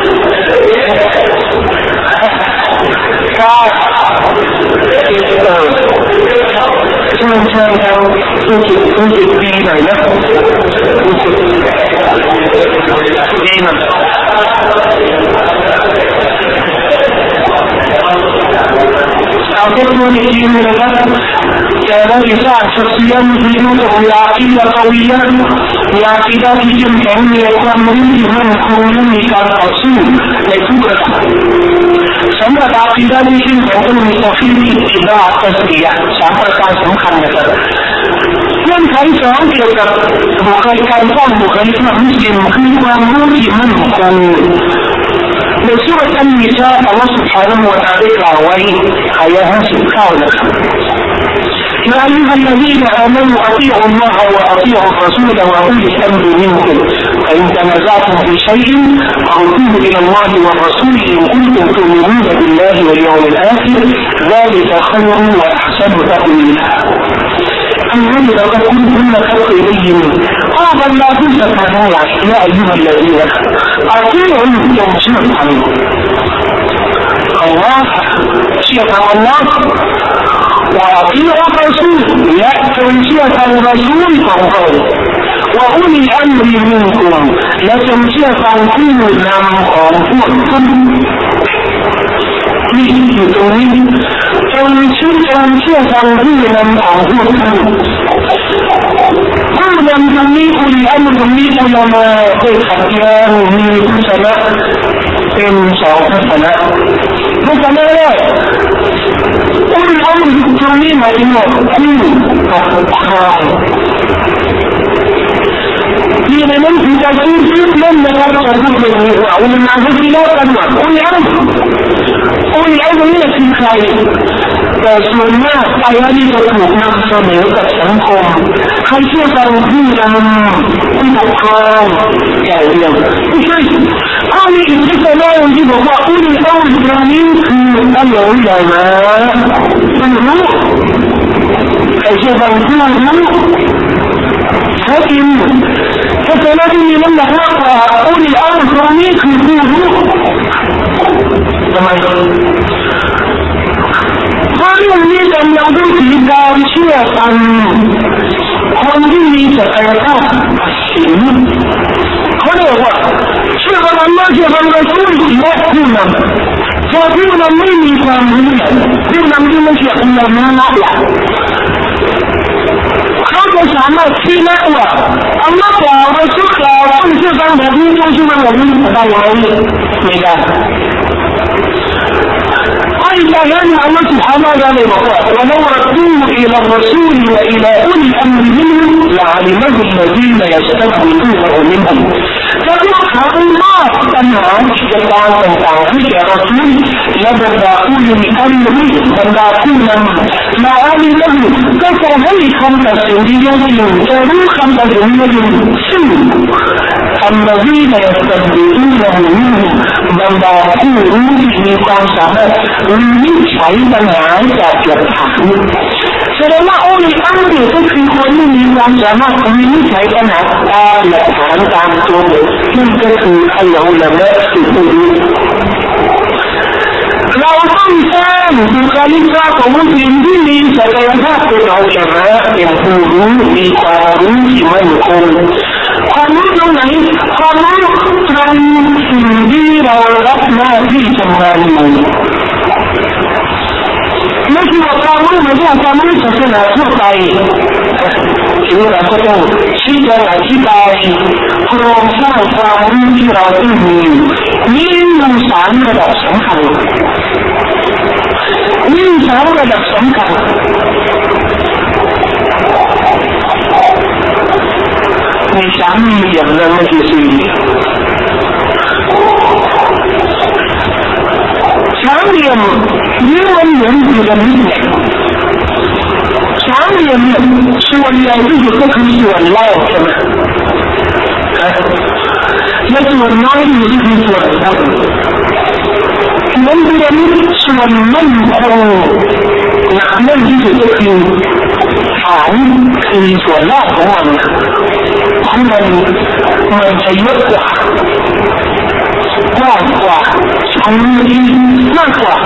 เก้าสิบเออเชิญเชิญเรารู้สึกรู้สึกดีหน่อยนะรู้สึกดีมันเอาเทคโนโลยีนะครับจะได้สร้างศักยภาพที่รู้ตัวอยากที่จะเอาวิญญาณอยากที่จะที่จะแข็งมีความรู้ที่มั่นคงและมีการต่อสู้ในทุกระดับสำหรับอาชีพนี้ซึ่งผมต้องมีตัวที่มีอิบาตสักอย่างสามประการสำคัญนะครับเงื่อนไขสองเกี่ยวกับบุคลิกการสร้างบุคลิกมุสลิมคือความรู้ที่มั่นคงในสุรอันนิสาอัลลอฮฺ سبحانه และ تعالى กล่าวไว้อายะห์ห้าสิบเก้านะครับيا أيها الذين آمنوا أطيعوا الله وأطيعوا الرسول وأولي الأمر منكم فإن تنازعتم في شيء فردوه إلى الله والرسول إن كنتم تؤمنون بالله واليوم الآخر ذلك خير وأحسن تأويلا الذي لو كنتم خلق إليهم قال لا تزكى يا أيها الذين أطيعوا يوم عنه الله شيخ الله وأطيعوا الرسول يأتوا شيخ الرسول فانظروا وأولي الأمر منكم لتمشيخ كل نام خالفوكمนี่อยู่ตรงนี้จงชื่อจงเชื่อฟังผู้นำของพวกท่านผู้นำตรงนี้อุลิอัมตรงนี้อุลามาได้ขัดแย้งมีทัศนะเป็นสองทัศนะทัศนะแรกอุลิอัมตรงนี้หมายถึงว่าผู้ปกครองที่ในนั้นคือจะชื่อชื่อเล่นนะครับจะพูดเป็นว่าอุลามาเขาที่เล่ากันว่าอุลิอัมอุลิอัมนี่คือใครแต่ส่วนมากอายะนี้จะถูกนำเสนอกับสังคมใครเชื่อฟังผู้นำผู้ปกครองอย่างเดียวไม่ใช่ข้อนี้อีกที่จะเล่าที่บอกว่าอุลิอัมตรงนี้คืออัลลอฮฺใหญ่มามันรู้ใครเชื่อฟังผู้รู้ถ้าอินถ้าเจอหน้าที่มีน้ำหนักมากกว่าอุลิอัมตรงนี้คือผู้รู้ทำไมเพราะเรื่องนี้กำลังต้องถือการเชื่อฟังคนที่มีศักยภาพสูงเขาเรียกว่าเชื่อฟังอัลลอฮ์เชื่อฟังรอซูลและผู้นำพอผู้นำไม่มีความรู้ผู้นำที่ไม่เชื่ออัลลอฮ์นั่นแหละเขาจะสามารถชี้แนะว่าอัลลอฮ์กล่าวรอซูลกล่าวต้องเชื่อฟังแบบนี้ต้องเชื่อฟังแบบนี้ได้ไหมไม่ได้ไอ้ الآيات الله سبحانه وتعالى يقول ولو ردوه إلى الرسول وإلى أولي الأمر منهم لعلمه الذين يستنبطونه منهم فبحق الله أنها جدعا تنتعه كرسول لبدا أولي الأمر بدا كونا لعلمه كفرهي خمسة سنين تروا خمسة سنين سنين الذين يستنبطونه منهم بدا كوناมีความสามารถวิจัยปัญหาจากหลักฐานแสดงว่าโอ้ยอันนี้ก็คือคนที่มีความสามารถวิจัยปัญหาตามหลักฐานตามตัวเด็กนั่นก็คืออัลลอฮฺละและสุดที่เราต้องสร้างบุคลิกของมุสลิมที่มีศักยภาพเป็นอัลลอฮฺเป็นผู้รู้มีความรู้ที่มั่นคงความรู้ตรงไหนความรู้ตรงสิ่งที่เรารับหน้าที่ทำงานอยู่ไม่ใช่ว่าความรู้ไม่ใช่ความรู้ศาสนาทั่วไปทีนี้เราก็ต้องชี้แจงอธิบายโครงสร้างความรู้ที่เราต้องมีมีอยู่สามระดับสำคัญมีสามระดับสำคัญมีสามเหลี่ยมและไม่ใช่สี่เหลี่ยมสามเหลี่ยมนี่มันเหมือนพีระมิดเนี่ยสามเหลี่ยมเนี่ยส่วนใหญ่ที่สุดก็คือส่วนแรกใช่ไหมและส่วนน้อยที่สุดคือส่วนบนเหมือนพีระมิดส่วนมั่นคงหนาแน่นที่สุดก็คือฐานคือส่วนแรกของมันของมันมันจะเยอะกว่ากว้างกว่าชั้นยิ่งมากกว่า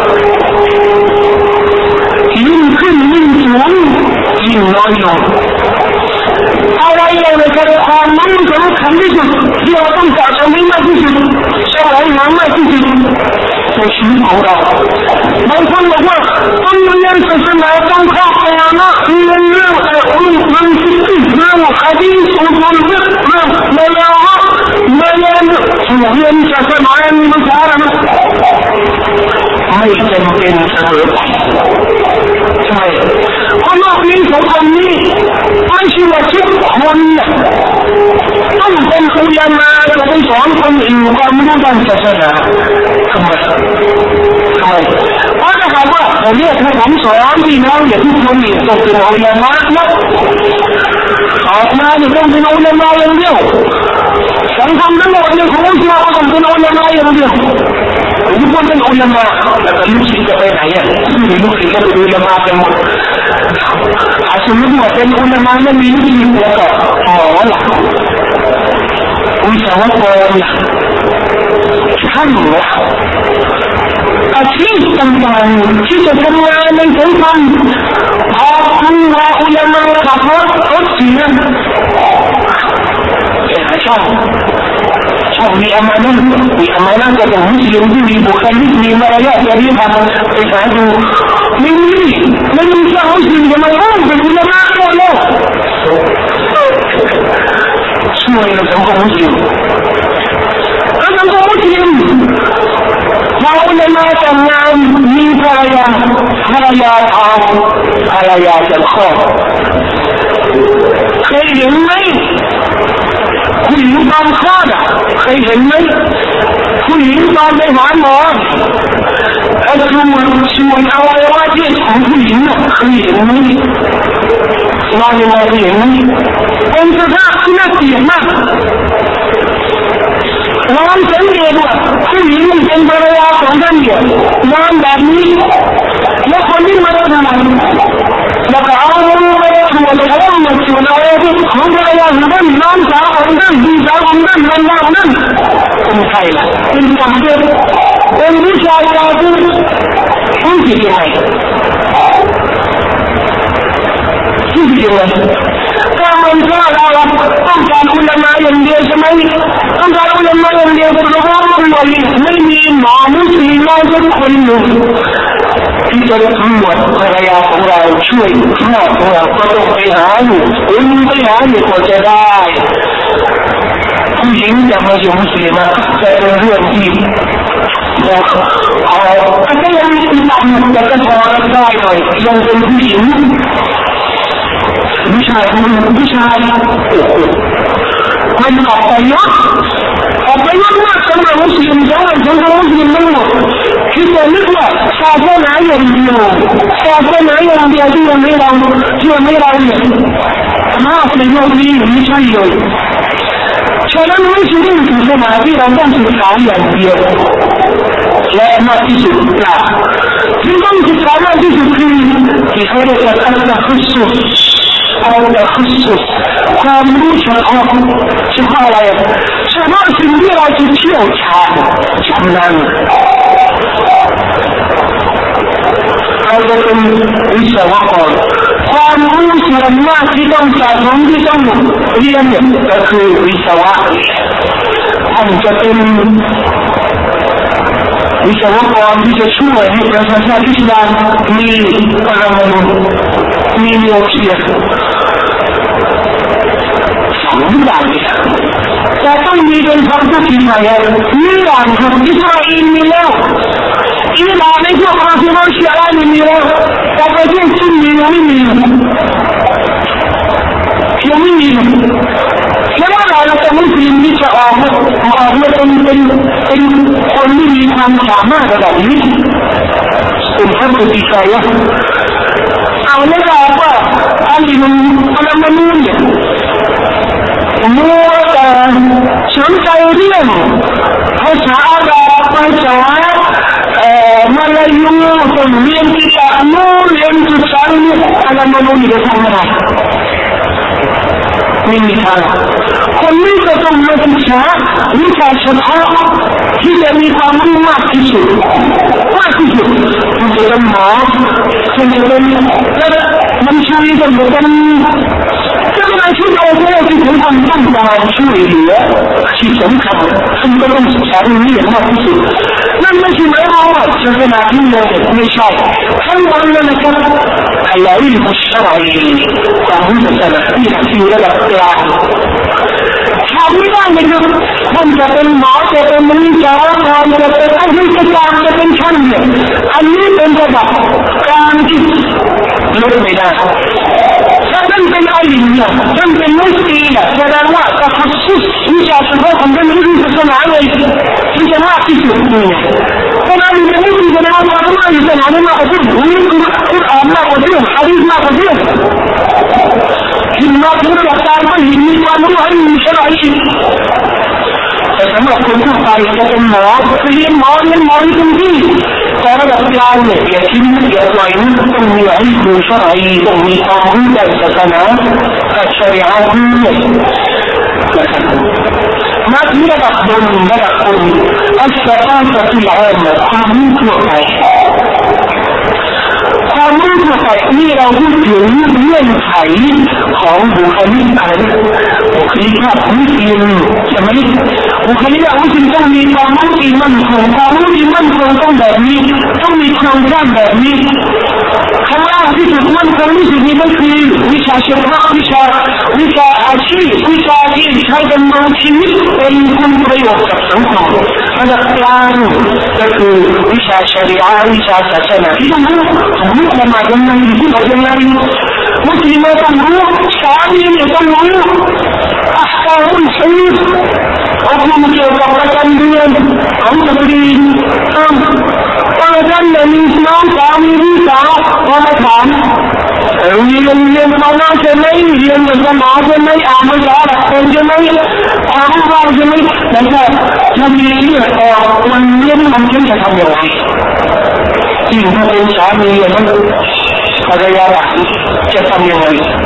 ยิ่งขึ้นยิ่งสูงยิ่งน้อยลงอะไรอะไรกันความนั้นสำคัญที่สุดที่เราต้องการจะมีมากที่สุดแสวงหามากที่สุดในชีวิตของเราบางคนบอกว่าต้องเรียนศาสนาต้องเข้าใจนะเรียนเรื่องอะไรมันฟิกเรื่องฮะดีษอุลเรื่องเรื่องเมลาเมลาเรียนศาสนามีภาษาอะไรไม่จำเป็นเสมอไปใช่เพราะนอกนี้ของคนนี้ไม่ใช่ว่าทุกคนต้องเป็นอุลามะจะไปสอนคนอื่นความรู้ด้านศาสนาทำไมทำไมเพราะถ้าหากว่าผมเนี่ยถ้าผมสอนพี่น้องอย่าทุกคนนี่ต้องเป็นอุลามะนะออกมาเนี่ยต้องเป็นอุลามะอย่างเดียวสังคมทั้งหมดเนี่ยของมุสลิมต้องเป็นอุลามะอย่างเดียวทุกคนเป็นอุลามะแต่ลูกศิษย์จะไปไหนอ่ะมีลูกศิษย์ก็เป็นอุลามะกันหมดอาสมมติว่าเป็นอุลามะไม่มีลูกศิษย์แล้วก็อ๋อล่ะวิศวกรล่ะช่างล่ะอาชีพต่างๆที่จะทำงานในสังคมขอบคุณว่าอุลามะขับรถรถเสียเอกชนช่องมีอามานะมีอามานะกับมุสลิมที่มีบุคลิกมีมารยาทจริยธรรมไปหาดูไม่มีไม่มีชาวมุสลิมจะมาอ้างเป็นอุลามะก็แล้วช่วยสังคมมุสลิมแล้วสังคมมุสลิมพออุลามะแต่งงานมีภรรยาภรรยาทองภรรยาจะคลอดเคยเห็นไหมผู้หญิงตอนคลอดอ่ะเคยเห็นไหมผู้หญิงตอนไปหาหมอไอ้ส่วนส่วนอวัยวะเพศของผู้หญิงอ่ะเคยเห็นไหมนอนยังไงเคยเห็นไหมเป็นสภาพที่น่าเกลียดมากลองสังเกตว่าผู้หญิงเป็นภรรยาของท่านเนี่ยนอนแบบนี้แล้วคนที่มาทำอะไรแล้วก็เอามือไปถูแล้วก็มาถูเอาไว้ที่ของภรรยาของท่านน้องสาวของท่านพี่สาวของท่านวันวันนั้นเป็นใครล่ะเป็นกำเนิดเป็นวิชาการที่ผู้ที่ยังไงผู้ที่ยังไงก็มันก็เราต้องการอุลามะอย่างเดียวใช่ไหมต้องการอุลามะอย่างเดียวแต่เราไม่มีหมอมุสลิมสักคนหนึ่งที่จะตำรวจภรรยาของเราช่วยครอบของเราก็ต้องไปหาอยู่คุณไปหาอยู่กว่าจะได้ผู้หญิงจะไม่ใช่มุสลิมแต่เป็นเรื่องที่เอาแต่ก็ยังมีต่างแต่หน่อยยังเป็นผู้หญิงผู้ชายผู้ชายโอ้โหมันออกไปเยอะออกไปเยอะมากสำหรับมุสลิมสำหรับสังคมมุสลิมทั้งหมดคิดว่านึกว่าศาสนาอย่างเดียวศาสนาอย่างเดียวที่ยังไม่เราที่ยังไม่เราเนี่ยมาในโลกนี้ไม่ใช่เลยฉะนั้นไม่ใช่เรื่องศาสนาที่เราต้องศึกษาอย่างเดียวและมากที่สุดล่ะที่ต้องศึกษามากที่สุดคือที่เขาเรียกว่าอัลตัฟุสุอัลตัฟุสุความรู้เฉพาะเฉพาะอะไรเฉพาะสิ่งที่เราจะเชี่ยวชาญชำนาญเราจะเป็นวิศวกรความรู้ส่วนมากที่ต้องสะสมที่ต้องเรียนเนี่ยก็คือวิศวะท่านจะเป็นวิศวกรที่จะช่วยให้ประชาชนอิสลามมีปรมาณูมีนิวเคลียร์สองอย่างนี้แต่ต้องมีเป็นความทุกข์ที่ไหนมีอย่างครับอิสราเอลมีแล้วอิหร่านในพวกราฟิดชีอะห์มีแล้วแต่ประเทศจีนยังไม่มียังไม่มีแล้วเราจะมุสลิมที่จะออกมาออกมาเป็นเป็นเป็นคนที่มีความสามารถระดับนี้เป็นแค่ตัวที่ใช่เอาแล้วเราว่าอันนี้มันอันนั้นมันเนี่ยมัวแต่สนใจเรื่องภาษาอาหรับภาษาเอ่อมาลายูต้องเรียนกิตาโนเรียนภาษาเนี่ยอันนั้นมันไม่ได้ทำอะไรไม่มีทางคนนี้ก็ต้องมาศึกษาวิชาเฉพาะที่จะมีความรู้มากที่สุดมากที่สุดมันจะเป็นหมอจะเป็นมันช่วยจะเป็นจะเป็นอาชีพอะไรที่ผมทำต้องการช่วยเหลือที่สำคัญท่านก็ต้องศึกษาเรื่องนี้มากที่สุดนั่นไม่ใช่หมายความว่าจะเป็นอาชีพเลยไม่ใช่ทั้งวันเลยนะครับالعلم الشرعي ความรู้ศาสนาที่ที่ระดับกลางทำไม่ได้นะครับมันจะเป็นหมอจะเป็นวิศวกรจะเป็นอะไรก็ตามจะเป็นช่างเนี่ยอันนี้เป็นระดับกลางที่ลดไม่ได้ถ้าท่านเป็นอาลิมเนี่ยท่านเป็นมุสลิมเนี่ยแสดงว่าตะขัดสุดวิชาเฉพาะของท่านไม่รู้ศาสนาเลยที่จะมากที่สุดเนี่ยเพราะนั้นมันไม่มีแสดงว่าเราไม่รู้ศาสนาไม่มากกว่าที่คุณอ่านมากกว่าที่ฮะดีษมากกว่าที่หินมาถึงจากการไม่หินมีความรู้ให้มีอะไรแต่สำหรับคนทั่วไปจะเป็นหมอเรียนหมอเรียนหมอที่เป็นที่แต่ระดับกลางเนี่ยอย่าทิ้งอย่าปล่อยมันต้องมีให้ดูชรัยต้องมีความรู้ด้านศาสนากับชริอะห์เนี่ยมาถึงระดับบนระดับบนอัลสะอาดที่ละอันความรู้ทั่วไปความรู้ทั่วไปนี่เราพูดถึงเงื่อนไขของบุคลิกอะไรบุคลิกภาพมุสลิมใช่ไหมบุคลิกมุสลิมต้องมีความรู้ที่มั่นคงความรู้ที่มั่นคงต้องแบบนี้ต้องมีโครงสร้างแบบนี้ข้างล่างที่ถูกมั่นคงที่สุดนี้ก็คือวิชาเฉพาะวิชาวิชาอาชีพวิชาที่ใช้ดำรงชีวิตเป็นคุณประโยชน์กับสังคมระดับกลางก็คือวิชาชริอะห์วิชาศาสนาที่ต้องรู้ต้องรู้ละหมาดยังไงที่เรายังไงมุสลิมต้องรู้สามีต้องรู้อัลกามุลฮีดเอาความเกี่ยวกับประจำเดือนของสตรีต้องตอนนั้นเนี่ยมีน้องสามีพี่สาวมาถามเออเรียนเรียนมาหน้าใช่ไหมเรียนภาษาหมาใช่ไหมอ่านภาษาอังกฤษใช่ไหมอ่านภาษาใช่ไหมแล้วก็ถ้ามีเรื่องออกมันเรียนมันจะทำอย่างไรจริงถ้าเป็นสามีมันภรรยาจะทำยังไง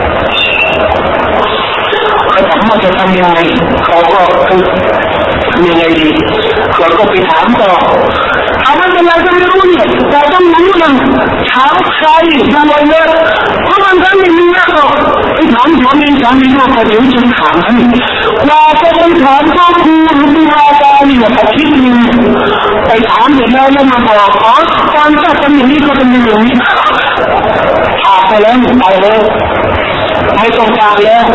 เขาถามว่าจะทำยังไงเขาก็ทำยังไงดีเขาก็ไปถามต่อถามว่าเป็นอะไรก็ไม่รู้เนี่ยแต่ต้องรู้นะถามใครดูไว้เลยเพราะมันก็ไม่มีนะก็ไปถามถามเองถามเองว่าเดี๋ยวจะถามให้ว่าจะไปถามก็คือดูอาการเนี่ยอาทิตย์นึงไปถามเสร็จแล้วแล้วมาบอกอ๋อตอนจะเป็นอย่างนี้ก็เป็นอย่างนี้ถามไปแล้วไปแล้วไม่ต้องการแล้ว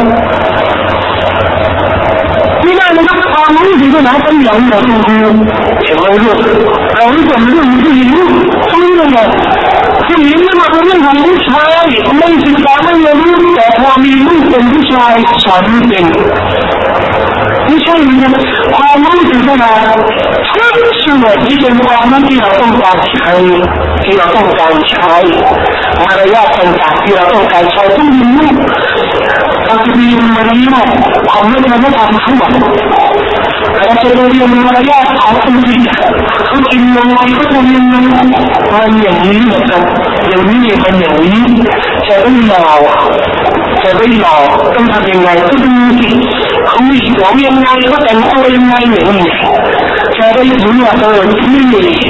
ไม่ได้นะครับความรู้ที่จะนับเป็นอย่างแบบนี้เห็นไหมลูกเราไม่ควรเรื่องผู้หญิงผู้หญิงเนี่ยผู้หญิงเนี่ยมาเรื่องของผู้ชายไม่ศึกษาไม่รู้แต่พอมีลูกเป็นผู้ชายสอนเป็นไม่ใช่มันความรู้ถึงขนาดทุกส่วนที่เป็นความรู้ที่เราต้องการใช้ที่เราต้องการใช้มารยาทต่างๆที่เราต้องการใช้ต้องมีลูกเราจะมีมารยาทของเราไม่ทำทั้งหมดเราจะเรียนมารยาทของคนอื่นเขากินยังไงก็จะเรียนยังไงมันอย่างนี้นะครับอย่างนี้มันอย่างนี้จะได้หล่อจะได้หล่อต้องทำยังไงก็ดูสิเขามีหัวยังไงก็แต่งตัวยังไงอย่างนี้จะได้รู้ว่าเออที่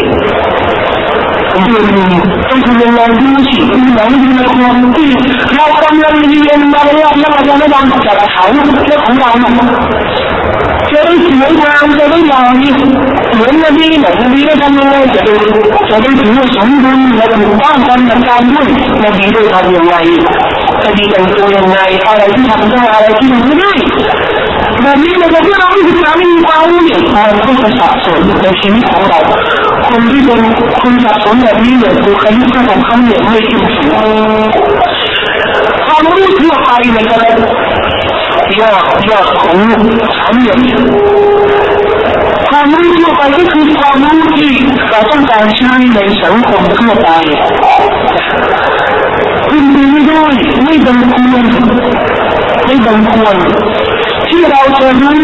ต้องต้องทำยังไงดูสิดูหนังดูละครที่เรากำลังเรียนมารยาทแล้วเราจะไม่ดังจากเขาเรื่องของเราจะได้สวยงามจะได้หล่อนี่เหมือนนบีแบบนบีได้ทำยังไงจะได้จะได้ถือว่าสมบูรณ์และถูกต้องตามหลักการด้วยนบีได้ทำยังไงจะดีแต่งตัวยังไงอะไรที่ทำได้อะไรที่ทำไม่ได้แบบนี้เราจะที่เราไม่ศึกษาไม่มีความรู้เนี่ยมันก็จะสับสนในชีวิตของเราคนที่เป็นคนสับสนแบบนี้เนี่ยคือใครที่เขาของเขาเนี่ยไม่ถึงความรู้ทั่วไปเลยก็เลยยอดยอดของสามอย่างความรู้ทั่วไปก็คือความรู้ที่เราต้องการใช้ในสังคมทั่วไปคุณดูไม่ได้ไม่บังควรไม่บังควรที่เราจะรู้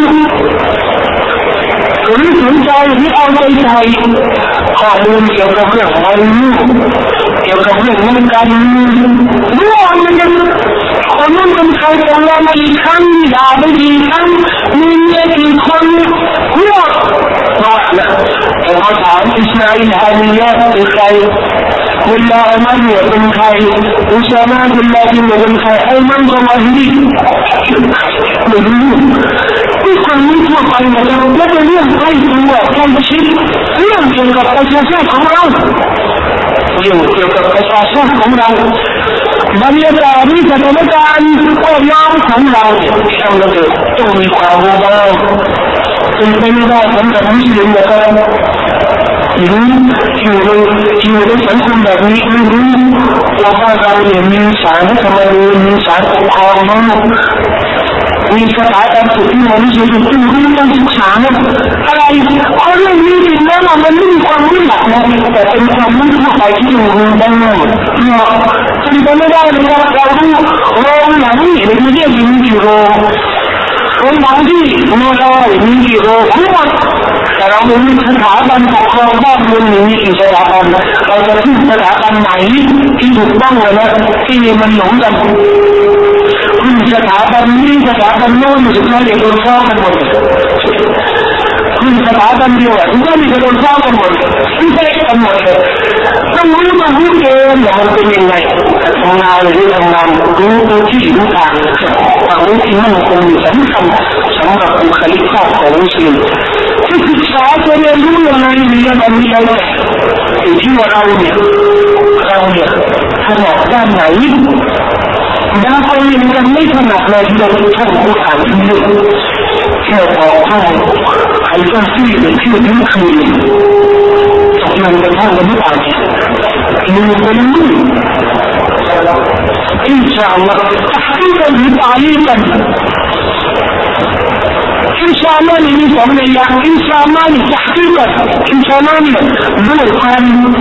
หรือสนใจหรือเอาใจใส่ข้อมูลเกี่ยวกับเรื่องอายุเกี่ยวกับเรื่องงานการรู้ว่ามันจะคนนั้นเป็นใครคนละมาอีกครั้งด่าไปอีกครั้งมีเงินอีกคนรู้ว่านะแต่พอถามอิสราเอลฮานียะเป็นใครคุณลาอัมันเนี่ยเป็นใครอุซามาคุณลาที่เป็นใครไอ้มันก็มาที่ไม่รู้ที่คนนี้ทั่วไปนะครับและเป็นเรื่องใกล้ตัวใกล้ชิดเรื่องเกี่ยวกับประชาชนของเราเรื่องเกี่ยวกับประชาชนของเราบรรยากาศที่สถานการณ์แวดล้อมของเราเนี่ยต้องระเบิดต้องมีความรู้บ้างเป็นไปไม่ได้สำหรับมุสลิมนะครับหรืออยู่ในอยู่ในสังคมแบบนี้ไม่รู้ว่าบ้านเราเนี่ยมีศาลรัฐธรรมนูญมีศาลปกครองมั้งมีสถาบันสุดที่มันไม่ใช่ถูกต้องต้องศึกษาอะไรเพราะเรื่องนี้จริงแล้วมันไม่มีความรู้หลักนะแต่เป็นความรู้ทั่วไปที่เรารู้ได้เนาะเป็นไปไม่ได้เลยว่าเรารู้โรงหนังนี่มันเรียกมีกี่โรงโรงหนังที่โนรามีกี่โรงรู้หมดแต่เราไม่รู้สถาบันปกครองบ้านเมืองมีกี่สถาบันเราจะพึ่งสถาบันไหนที่ถูกต้องเลยนะที่มันหลงกันพึ่งสถาบันนี้สถาบันโน้นสุดท้ายเด็กโดนฟ้องกันหมดพึ่งสถาบันเดียวทุกคนมีโดนฟ้องกันหมดไม่ใช่กันหมดเลยต้องรู้มารู้เกณฑ์มันเป็นยังไงทำงานหรือทำงานรู้ตัวที่รู้ทางความรู้ที่มั่นคงสำคัญสำหรับบุคลิกภาพของมุสลิมที่ศึกษาจะเรียนรู้ยังไงเรียนอันนี้ได้อยู่ที่ว่าเราเนี่ยเราเนี่ยถนัดด้านไหนบางคนยังไม่ถนัดเลยที่เราท่องผู้อ่านที่นี่แค่พอท่องใครก็ที่เป็นที่ทั้งคืนตกลงไปท่องกันไม่อ่านลืมไปนู่นอินชาอัลลอฮ์ที่จะมีตาลีกันอินชาอัลลอฮ์นี่มีสองในอย่างอินชาอัลลอฮ์นี่จะให้กันอินชาอัลลอฮ์นี่ด้วยความ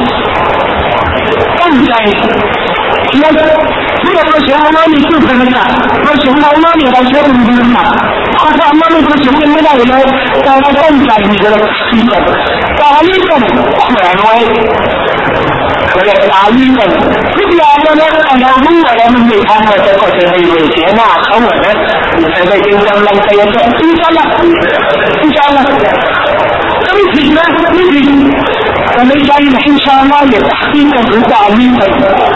ตั้งใจและเมื่อเราเชื่อว่านี่คือเป็นอะไรเราเชื่อว่านี่เราเชื่อเป็นดีมากเขาทำมาไม่ประสบกันไม่ได้เลยแต่เราตั้งใจมีเราที่กันตาลีกันแขวนไว้เราตาลีกันทุกอย่างนะเรารู้ว่าเราไม่ทำเราจะก็จะให้เสียหน้าเขาเหมือนนะแต่จริงๆเราไปยังไงอินชาอัลลอฮ์อินชาอัลลอฮ์ก็ไม่ผิดนะไม่ผิดแต่ไม่ใช่อินชาอัลลอฮ์เนี่ยตักที่กันหรือตาลีกัน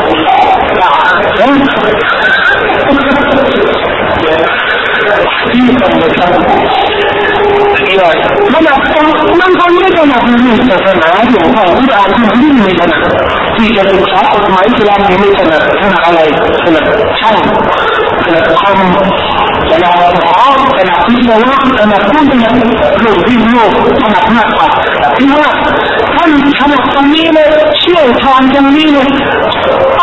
ที่กันนะครับมันอาจจะมันทำไม่ได้นะที่ศาสนาหลวงพ่อที่อ่านที่มันไม่ถนัดที่จะศึกษากฎหมายอิสลามไม่ถนัดถนัดอะไรถนัดช่างถนัดคอมถนัดหมอถนัดวิศวะถนัดพูดถนัดเรื่องที่โลกถนัดมากกว่าที่ว่าท่านถนัดตรงนี้เลยเชี่ยวชาญตรงนี้เลยเอา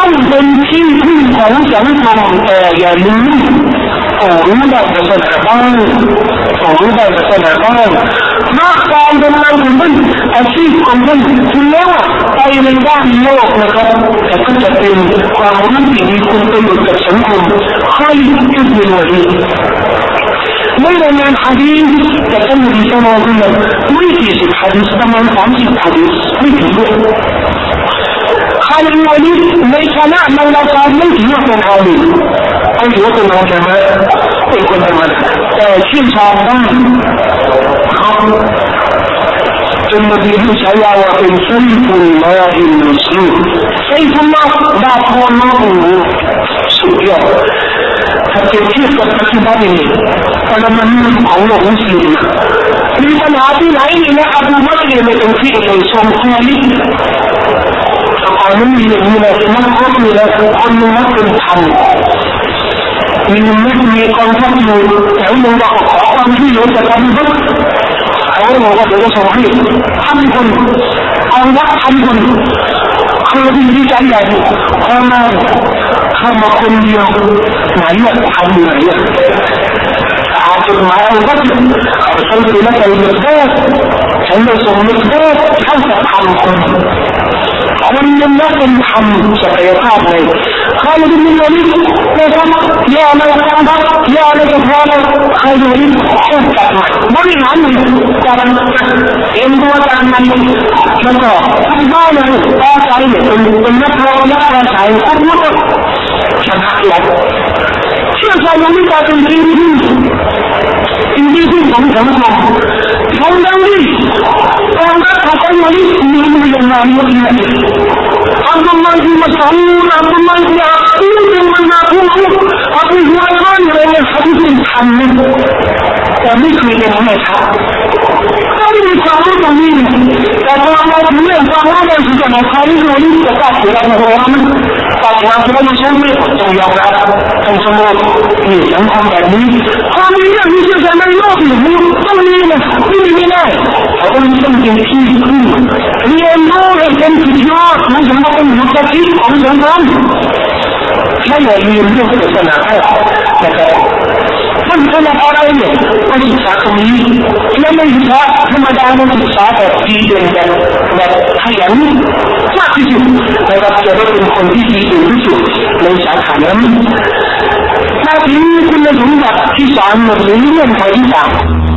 ต้องเป็นที่พึ่งของสังคมแต่อย่าลืมโอ้รู้ได้ศาสนาบ้างโอ้รู้ได้ศาสนาบ้างนอกการดำเนินของท่านอาชีพของท่านคุณแล้วไปในด้านโลกนะครับแต่ก็จะเป็นความรู้ที่มีคุณประโยชน์กับสังคมให้ทุกเวลาไม่ได้งานฮะดีษแต่ท่านมีสมาธิไม่กี่สิบฮะดีษประมาณสามสิบฮะดีษไม่ถึงด้วยคาลิมวันนี้ในคณะในรายการไม่ถือว่าเป็นอาลีไม่ถือว่าเป็นอาจารย์เป็นคนธรรมดาแต่ชื่นชมได้เขาจนมาดีที่ใช้ยาว่าเป็นไซฟุลลาฮิลมุสลิมไซฟุลลาห์ดาบของน้องสุดยอดถ้าเทียบกับปัจจุบันนี้พลังงานของโลกมุสลิมมีปัญหาที่ไหนนี่นะอบูบักรไม่ต้องคิดเลยทรงคาลิตอนนั้นมีอย่างนี้เลยนักรบมีเลยคนนึงนักเป็นพันมีนักมีกองทัพอยู่แถวนึงก็ขอความช่วยเหลือจากอบูบักรเขาบอกว่าเดี๋ยวจะส่งให้พันคนกองทัพพันคนคือที่ดีใจใหญ่พอมาเข้ามาคนเดียวไหนอ่ะพันไหนอ่ะอาจจะมาเอาวัตถุฉันเป็นนักการเมืองฉันได้ส่งมิตรเข้ากับพันคนคนยังนักเป็นทำศักยภาพเลยเขาเลยมีเงินนะครับยาในกองทัพยาในกองทัพใครดูนี่พูดกันมาบริหารการเอ็นตัวการมันแล้วก็ทุกบ้านเลยต่อใจเนี่ยเป็นเป็นนักร้องนักประสายทุกมุกชนะแล้วเชื่อใจยังไม่ได้เป็นที่ที่ที่ที่ของสังคมของดังนี้กองทัพเขาเป็นวันนี้มีมือยังไงอยู่ที่ไหนอันนั้นมันคือมาสอนอันนั้นมันคืออาชีพเป็นมันมาพูดอาชีพว่าเขาอยู่ในอาชีพที่ทำนี่แต่ไม่เคยเป็นอะไรครับก็ไม่มีความรู้ตรงนี้แต่พอเราถึงเรื่องความรู้ในสิ่งที่เราใช้รู้นี่จะตัดสินใจของเราตัดสินใจของเราใช้ไม่ต้องยอมรับต้องสมมตินี่สังคมแบบนี้ความนี้เรื่องที่จะในโลกนี้ต้องมีนะไม่มีไม่ได้เขาต้องต้องเป็นที่พึ่งเรียนรู้ให้เป็นสุดยอดในสังคมยุคที่ของสังคมไม่อย่าลืมเรื่องศาสนานะครับมันเป็นอะไรเนี่ยมันศึกษาตรงนี้แล้วไม่ศึกษาธรรมดามันศึกษาแบบดีเด่นแบบแบบขยันมากที่สุดนะครับจะได้เป็นคนที่ดีเด่นที่สุดในสาขานั้นถ้าถึงคุณสมบัติที่สามหรือเรื่องที่สาม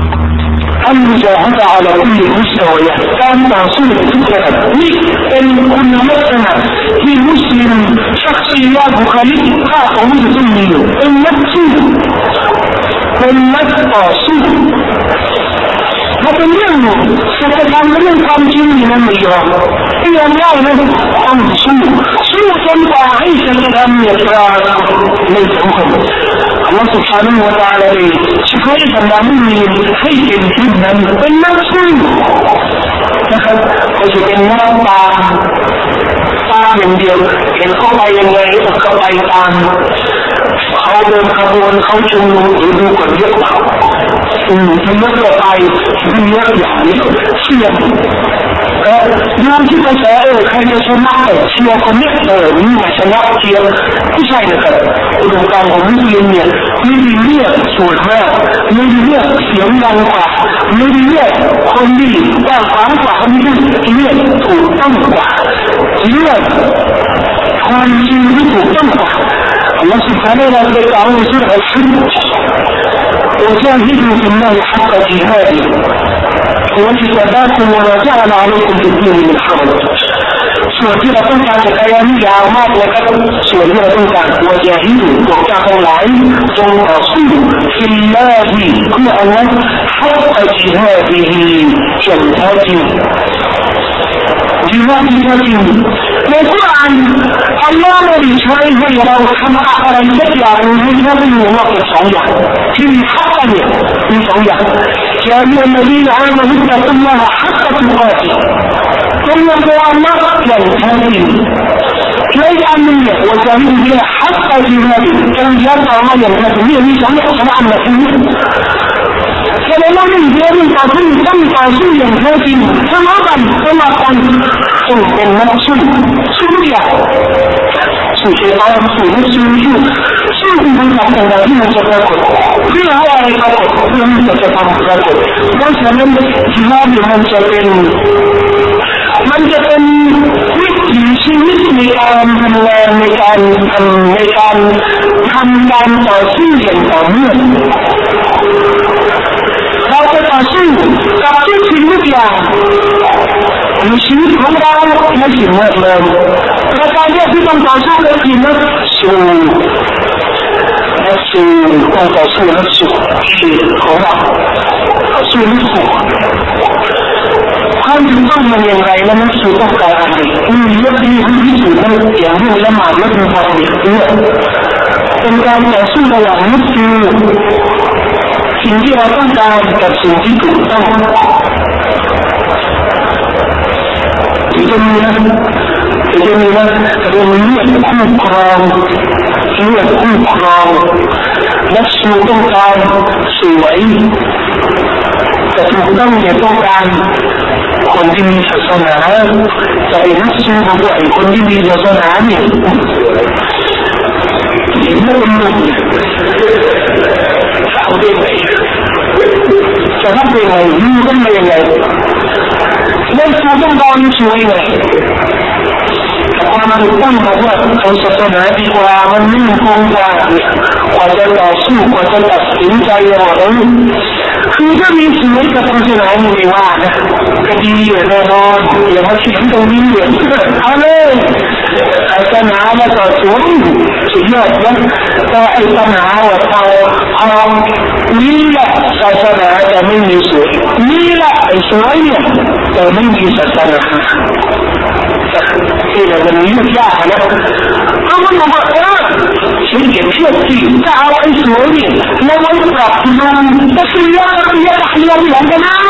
المجاهدة على كل مستويات كان تعصيب الفكرة دي ان كل مثلا في مسلم شخصيات وخليق خاصة ومجد منه المكسوب والمكسوب لكن يوم ستتعملون قامتين من المجرم هي الله له قمت سوء سوء تنفع عيسى الكلام يتراعى ليس مخم الله سبحانه وتعالى شكرا لمؤمن حيث جدا المكسوبนะครับก็จะเป็นหน้าตาตาอย่างเดียวเห็นเข้าไปยังไงเข้าไปตามเขาเดินขบวนเขาชุมนุมหรือดูคนเยอะเปล่าอืมถึงเมื่อต่อไปดูเยอะอย่างนี้เสี่ยงเออดูที่กระแสเออใครจะชนะเชียร์คนนี้เออนี่มาชนะเชียร์ไม่ใช่นะครับอุดมการณ์ของมุสลิมเนี่ยไม่ได้เรียกส่วนมากไม่ได้เรียกเสียงดังกว่าไม่ได้เรียกคนดีกว่าฟังกว่าคนนี้เรียกถูกต้องกว่าเรียกความจริงที่ถูกต้องกว่าالله سبحانه وتعالى يقول في سورة الحج وجاهدوا في الله حق جهاده واجتباكم وما جعل عليكم في الدين من حرج سورة تنكع الأيامية عامات لكتب سورة تنكع وجاهدوا وكعب العين تنتصروا في الله كل أولا حق جهاده جهاده جهاده القرآن الله يشرعه يراه كما أخرجت يعني هذا من الوقت الصحيح في حقه من صحيح يا أيها الذين آمنوا اتقوا الله حق تقاته ثم الله ينتهي ليس أمنية وجاهدوا بها حق جهاده كان يرضى الله ينتهي هي ليس أمنية سماعا مسؤولية كما لم يجب أن تعطيه كم تعطيه ينتهي سماعا سماعاเป็นนักสู้สู้ยาสสู่เชตานสู่นักสู้อยู่สู้มันทำอย่างไรที่มันจะปรากฏเพื่อให้อะไรปรากฏเพื่อที่จะทำปรากฏเพราะฉะนั้นจิฮาดมันจะเป็นมันจะเป็นวิถีชีวิตในการทำงานในการทำในการทำการต่อสู้อย่างต่อเนื่องเราจะต่อสู้กับทุกสิ่งทุกอย่างในชีวิตของเราในสิ่งแวดล้อมประการแรกที่ต้องต่อสู้ก็คือนักสู้นักสู้ต้องต่อสู้นักสู้ที่ของเราต่อสู้นักสู้ความถูกต้องมันอย่างไรและนักสู้ต้องการอะไรมีเรื่องที่ที่สุดในอย่างเรื่องละหมาดและเป็นความเดือดร้อนเป็นการต่อสู้ระหว่างนักสู้สิ่งที่เราต้องการกับสิ่งที่ถูกต้องที่จะมีนะที่จะมีนะจะมีเรื่องคู่ครองเรื่องคู่ครองนักสู้ต้องการสวยแต่ถูกต้องเนี่ยต้องการคนที่มีศาสนาแต่ไอ้นักสู้ของไอ้คนที่มีศาสนาเนี่ยไม่เป็นหนุ่มเอาได้ไงจะทำได้ไงรู้กันได้ยังไงนักสู้ต้องการสวยไงแต่ความถูกต้องบอกว่าเอาศาสนาดีกว่ามันมั่นคงกว่ากว่าจะต่อสู้กว่าจะตัดสินใจว่าเออคือถ้ามีสวยกับศาสนาไม่ว่านะก็ดีอยู่แน่นอนอย่ามาเขียนตรงนี้เลยเอาเลยศาสนาแล้วก็สวยสุดยอดนะแต่ไอ้ปัญหาว่าเอาเอานี่แหละศาสนาแต่ไม่มีสวยนี่แหละไอ้สวยเนี่ยแต่ไม่มีศาสนาที่เราจะมียากนะเพราะมันบอกว่าเออสิ่งที่เชื่อที่จะเอาไอ้สวยเนี่ยมาไว้ปรับปรุงแต่สิ่งที่เราอยากให้เราอย่างกันได้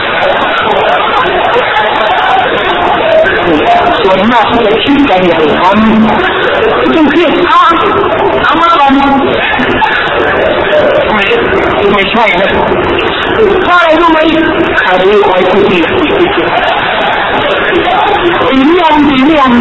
ส่วนมากเขาจะคิดกันอย่างนั้นต้องเครียดเอาเอามาก่อนไม่ไม่ใช่นะเพราะอะไรรู้ไหมขาดไว้คุยอีเรื่องอีเรื่อง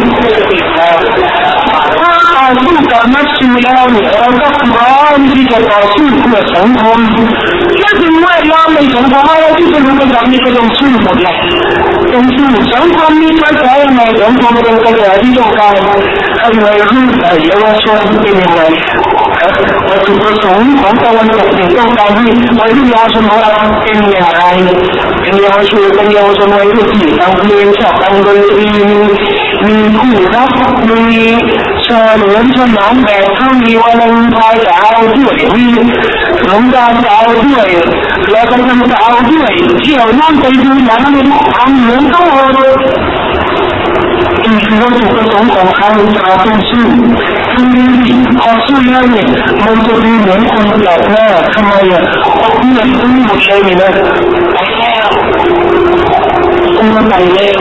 ถ้าต่อสู้กับนักสู้แล้วเนี่ยเราก็พร้อมที่จะต่อสู้เพื่อสังคมและถึงแวดล้อมในสังคมเราที่เป็นระดับนี้ก็ต้องสู้หมดแหละต้องสู้สังคมมีกระแสในสังคมเป็นกระแสที่ต้องการให้วัยรุ่นเยาวชนเป็นยังไงวัตถุประสงค์ของตะวันตกเนี่ยต้องการให้วัยรุ่นเยาวชนของเราเป็นอย่างไรเป็นเยาวชนเป็นเยาวชนวัยรุ่นที่ฟังเพลงชอบฟังดนตรีมีคู่รักมีเฉลิมฉลองแบบเขามีวันวาเลนไทน์จะเอาด้วยมีสงกรานต์จะเอาด้วยแล้วก็จะเอาด้วยเที่ยวนั่งไปดูหนังนี่ทำเหมือนเขาเลยนี่คือวัตถุประสงค์ของเขาเราต้องสู้ทั้งนี้พอสู้แล้วเนี่ยมันจะดูเหมือนคนแปลกหน้าทำไมอ่ะเพราะเพื่อนทั้งหมดเลยนี่นะไปแล้วต้องไปแล้ว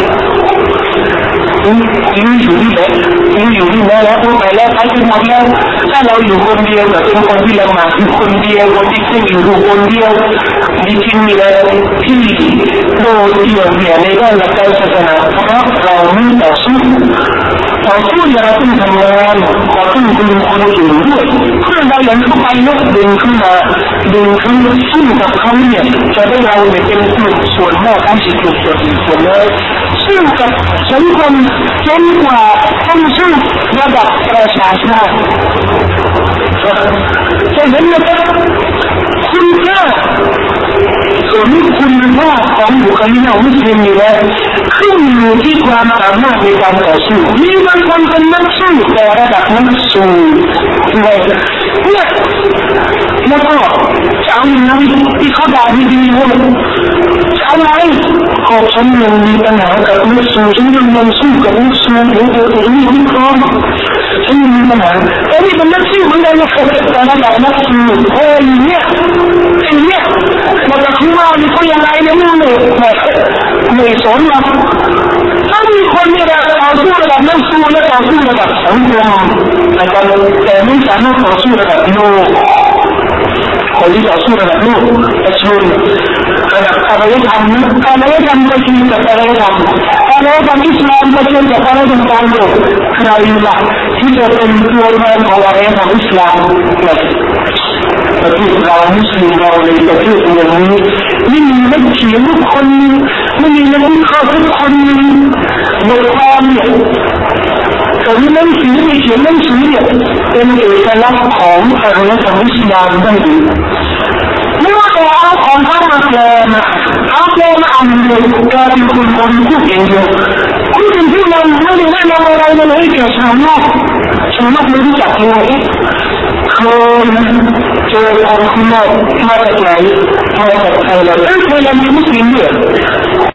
ยิ่งอยู่ที่ไหนยิ่งอยู่ที่ไหนแล้วไปแล้วไปกันหมดแล้วถ้าเราอยู่คนเดียวแบบเป็นคนที่ละหมาดอยู่คนเดียวคนที่ซึ่งอยู่คนเดียวมีจริงมีแล้วที่โดดเดี่ยวเนี่ยในด้านหลักการศาสนาเพราะเราไม่ต่อสู้ต่อสู้เนี่ยเราต้องทำงานเราต้องดึงคนอื่นด้วยเพื่อเราอย่างเข้าไปเนี่ยดึงขึ้นมาดึงขึ้นสู้กับเขาเนี่ยจะได้เราเนี่ยเป็นกลุ่มส่วนมากทั้งสิบกลุ่มส่วนส่วนน้อยซึ่งกับสังคมจนกว่าต้องสู้ระดับประชาชาติจะเห็นนะครับคุณค่าส่วนคุณค่าของบุคลิกมุสลิมนี่แหละขึ้นอยู่ที่ความสามารถในการต่อสู้มีบางคนเป็นนักสู้แต่ระดับนักสู้เลยเนี่ยแล้วก็จะเอาอย่างไรที่เขาด่าดีๆเลยจะเอาอะไรก็ฉันยังมีปัญหากับนักสู้ฉันยังยังสู้กับนักสู้เองเองเองนี่ไม่พร้อมฉันมีปัญหาแต่นี่เป็นนักสู้เหมือนกันนะแต่ระดับนักสู้เฮ้ยเนี่ยไอ้เนี่ยมาจากข้างนอกนี่เขายังไงเนี่ยไม่รู้ไม่ไม่สนหรอกถ้ามีคนเนี่ยต่อสู้ระดับนักสู้และต่อสู้ระดับสังคมแต่แต่ไม่สามารถต่อสู้ระดับโลกคนที่ต่อสู้ระดับโลกประชุมระดับอารยธรรมอารยธรรมประชุมกับอารยธรรมอารยธรรมอิสลามประชุมกับอารยธรรมการโลกใครล่ะที่จะเป็นตัวแทนของอะไรของอิสลามแบบประเทศเรามุสลิมเราในประเทศอย่างนี้ไม่มีนักเขียนทุกคนไม่มีนักวิเคราะห์ทุกคนบทความเนี่ยแต่ที่หนังสือที่เขียนหนังสือเนี่ยเป็นเอกลักษณ์ของอารยธรรมอิสลามได้ดีไม่ว่าจะเอาของท่านมาแปลนะเอาแปลมาอ่านเลยกลายเป็นคนคนพูดเองเลยคุณเป็นผู้นำไม่ได้แนะนำอะไรมาเลยแก่ชาวนอกชาวนอกไม่รู้จักเลยเคยเจอคนข้างนอกมาจากไหนมาจากไทยเราเอ้ยไทยเราเป็นมุสลิมด้วย